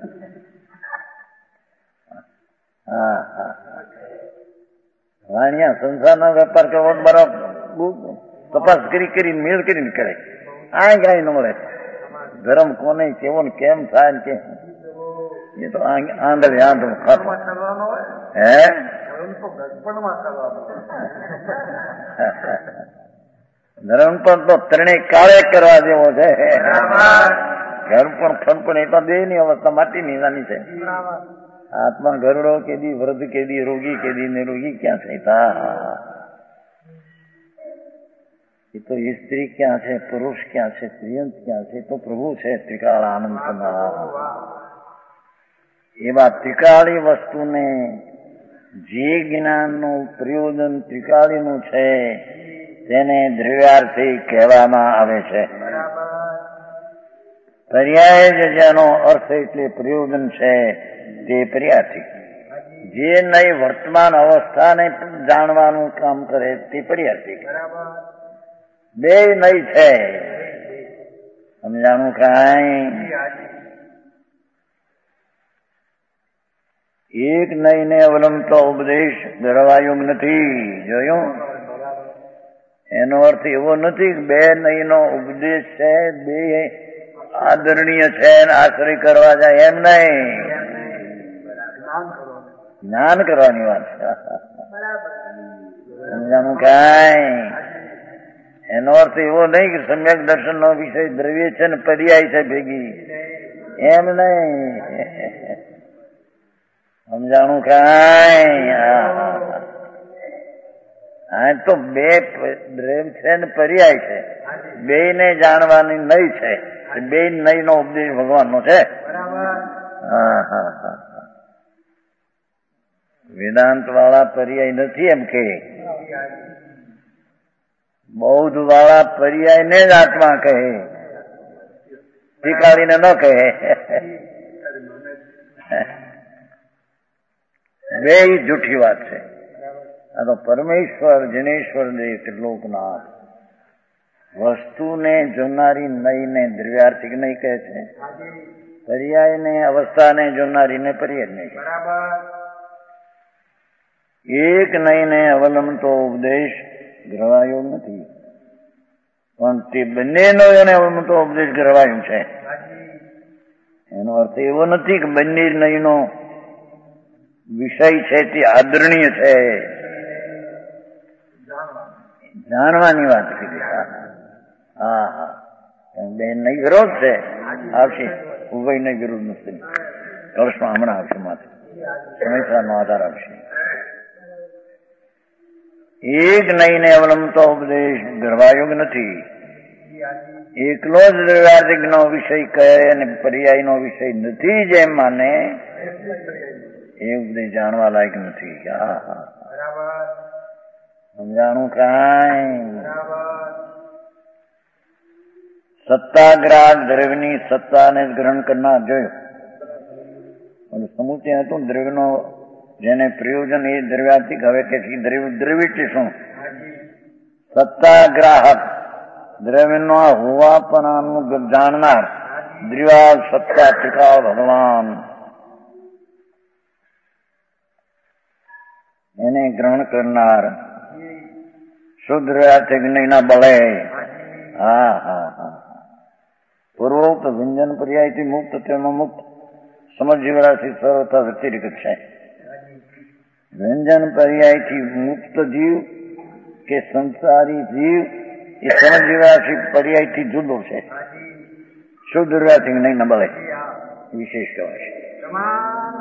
[SPEAKER 1] હા હા વાણિયા સંસારનો વેપાર કરવો બરાબર તપાસ કરી કરી મેળ કરીને કરે. આ કાંઈ ન મળે. ધર્મ કોને કેવો ને કેમ થાય ને કે એ તો આંધળી આંધળું ખાતું. હે ધર્મ પણ તો ત્રણેય કાળે કરવા જેવો છે. ઘર પણ ખન પણ એ તો દેહ ની અવસ્થા માટીની નાની છે. આત્મા ગરડો કેદી વૃદ્ધ કેદી રોગી કેદી નિરોગી ક્યાં છે? એ તો સ્ત્રી ક્યાં છે, પુરુષ ક્યાં છે, સ્ત્રીયંત ક્યાં છે? તો પ્રભુ છે ત્રિકાળ આનંદ સમાન. એવા ત્રિકાળી વસ્તુને જે જ્ઞાનનું પ્રયોજન ત્રિકાળીનું છે તેને દ્રવ્યાર્થી કહેવામાં આવે છે. પર્યાય જેનો અર્થ એટલે પ્રયોજન છે તે પર્યાર્થી. જે નહીં વર્તમાન અવસ્થાને જાણવાનું કામ કરે તે પર્યાર્થી. બે નહીં છે સમજાણું કાંઈ? એક નહીં ને અવલંબતો ઉપદેશ ધરવાયું નથી. જોયું? એનો અર્થ એવો નથી કે બે નહીં નો ઉપદેશ છે, બે આદરણીય છે ને આશ્રય કરવા જાય એમ નહીં. જ્ઞાન કરવાની વાત છે. સમજાનું કાંઈ? એનો અર્થ એવો નહીં કે સમ્યક દર્શન નો વિષય દ્રવ્ય છે ને પર્યાય છે ભેગી, એમ નહીં. સમજાણું કાંઈ? આ તો બે દ્રવ્ય છે ને પર્યાય છે, બે ને જાણવાની નહીં છે. બે નહીં નો ઉપદેશ ભગવાન નો છે. હા હા હા વેદાંત વાળા પર્યાય નથી એમ કે, બૌદ્ધ વાળા પર્યાય ને જ આત્મા કહે, ત્રિકાળીને ન કહે. બે જૂઠી વાત છે. આ તો પરમેશ્વર જનેશ્વર દેવ ત્રિલોકનાથ વસ્તુને જોનારી નહીં ને દ્રવ્યાર્થિક નહીં કહે છે, પર્યાય ને અવસ્થાને જોનારી ને પર્યાય નહીં. એક નહીં ને અવલંબતો ઉપદેશ ગ્રવાયો નથી, પણ તે બંનેનો એને અવલંબતો ઉપદેશ ગ્રવાયું છે. એનો અર્થ એવો નથી કે બંને નહીંનો વિષય છે તે આદરણીય છે. જાણવાની વાત કરી. હા હા બે નહીં વિરોધ છે, આવશે. ઉભય નહીં વિરોધ નથી. વર્ષમાં હમણાં આવશે, માત્ર સમયસરનો આધાર આવશે. એક નહીં ને અવલંબતો ઉપદેશ ગર્ભાયોગ નથી. એકલો જ દ્રવ્યાર્થિક નો વિષય કહે અને પર્યાય નો વિષય નથી જેમ માને એ ઉપદેશ જાણવા લાયક નથી. હા હા સમજાણું કાંઈ? સત્તાગ્રાહ દ્રવ્યની સત્તાને ગ્રહણ કરનાર જોયું. સમુચય હતું દ્રવ્યનો જેને પ્રયોજન એ દ્રવ્યાર્થિક. હવે કે દ્રવ્ય દ્રવ્ય એટલે શું? સત્તાગ્રાહક દ્રવ્યનો હોવાપણાનું જાણનાર દ્રવ્યા સત્તા ત્રિકાળ ભગવાન એને ગ્રહણ કરનાર શુદ્ધ દ્રવ્યાર્થિક નહીના બળે. હા હા હા પૂર્વોક્ત વ્યંજન પર્યાયથી મુક્ત તેમાં મુક્ત સમજ જીવરાથી સર્વથા વ્યતિરિક્ત છે. વ્યંજન પર્યાયથી મુક્ત જીવ કે સંસારી જીવ એ સમજ જીવરાથી પર્યાયથી જુદો છે. શુદ્ધ દ્રવ્યાર્થિક નહીં ના બળે વિશેષ કહેવાય છે.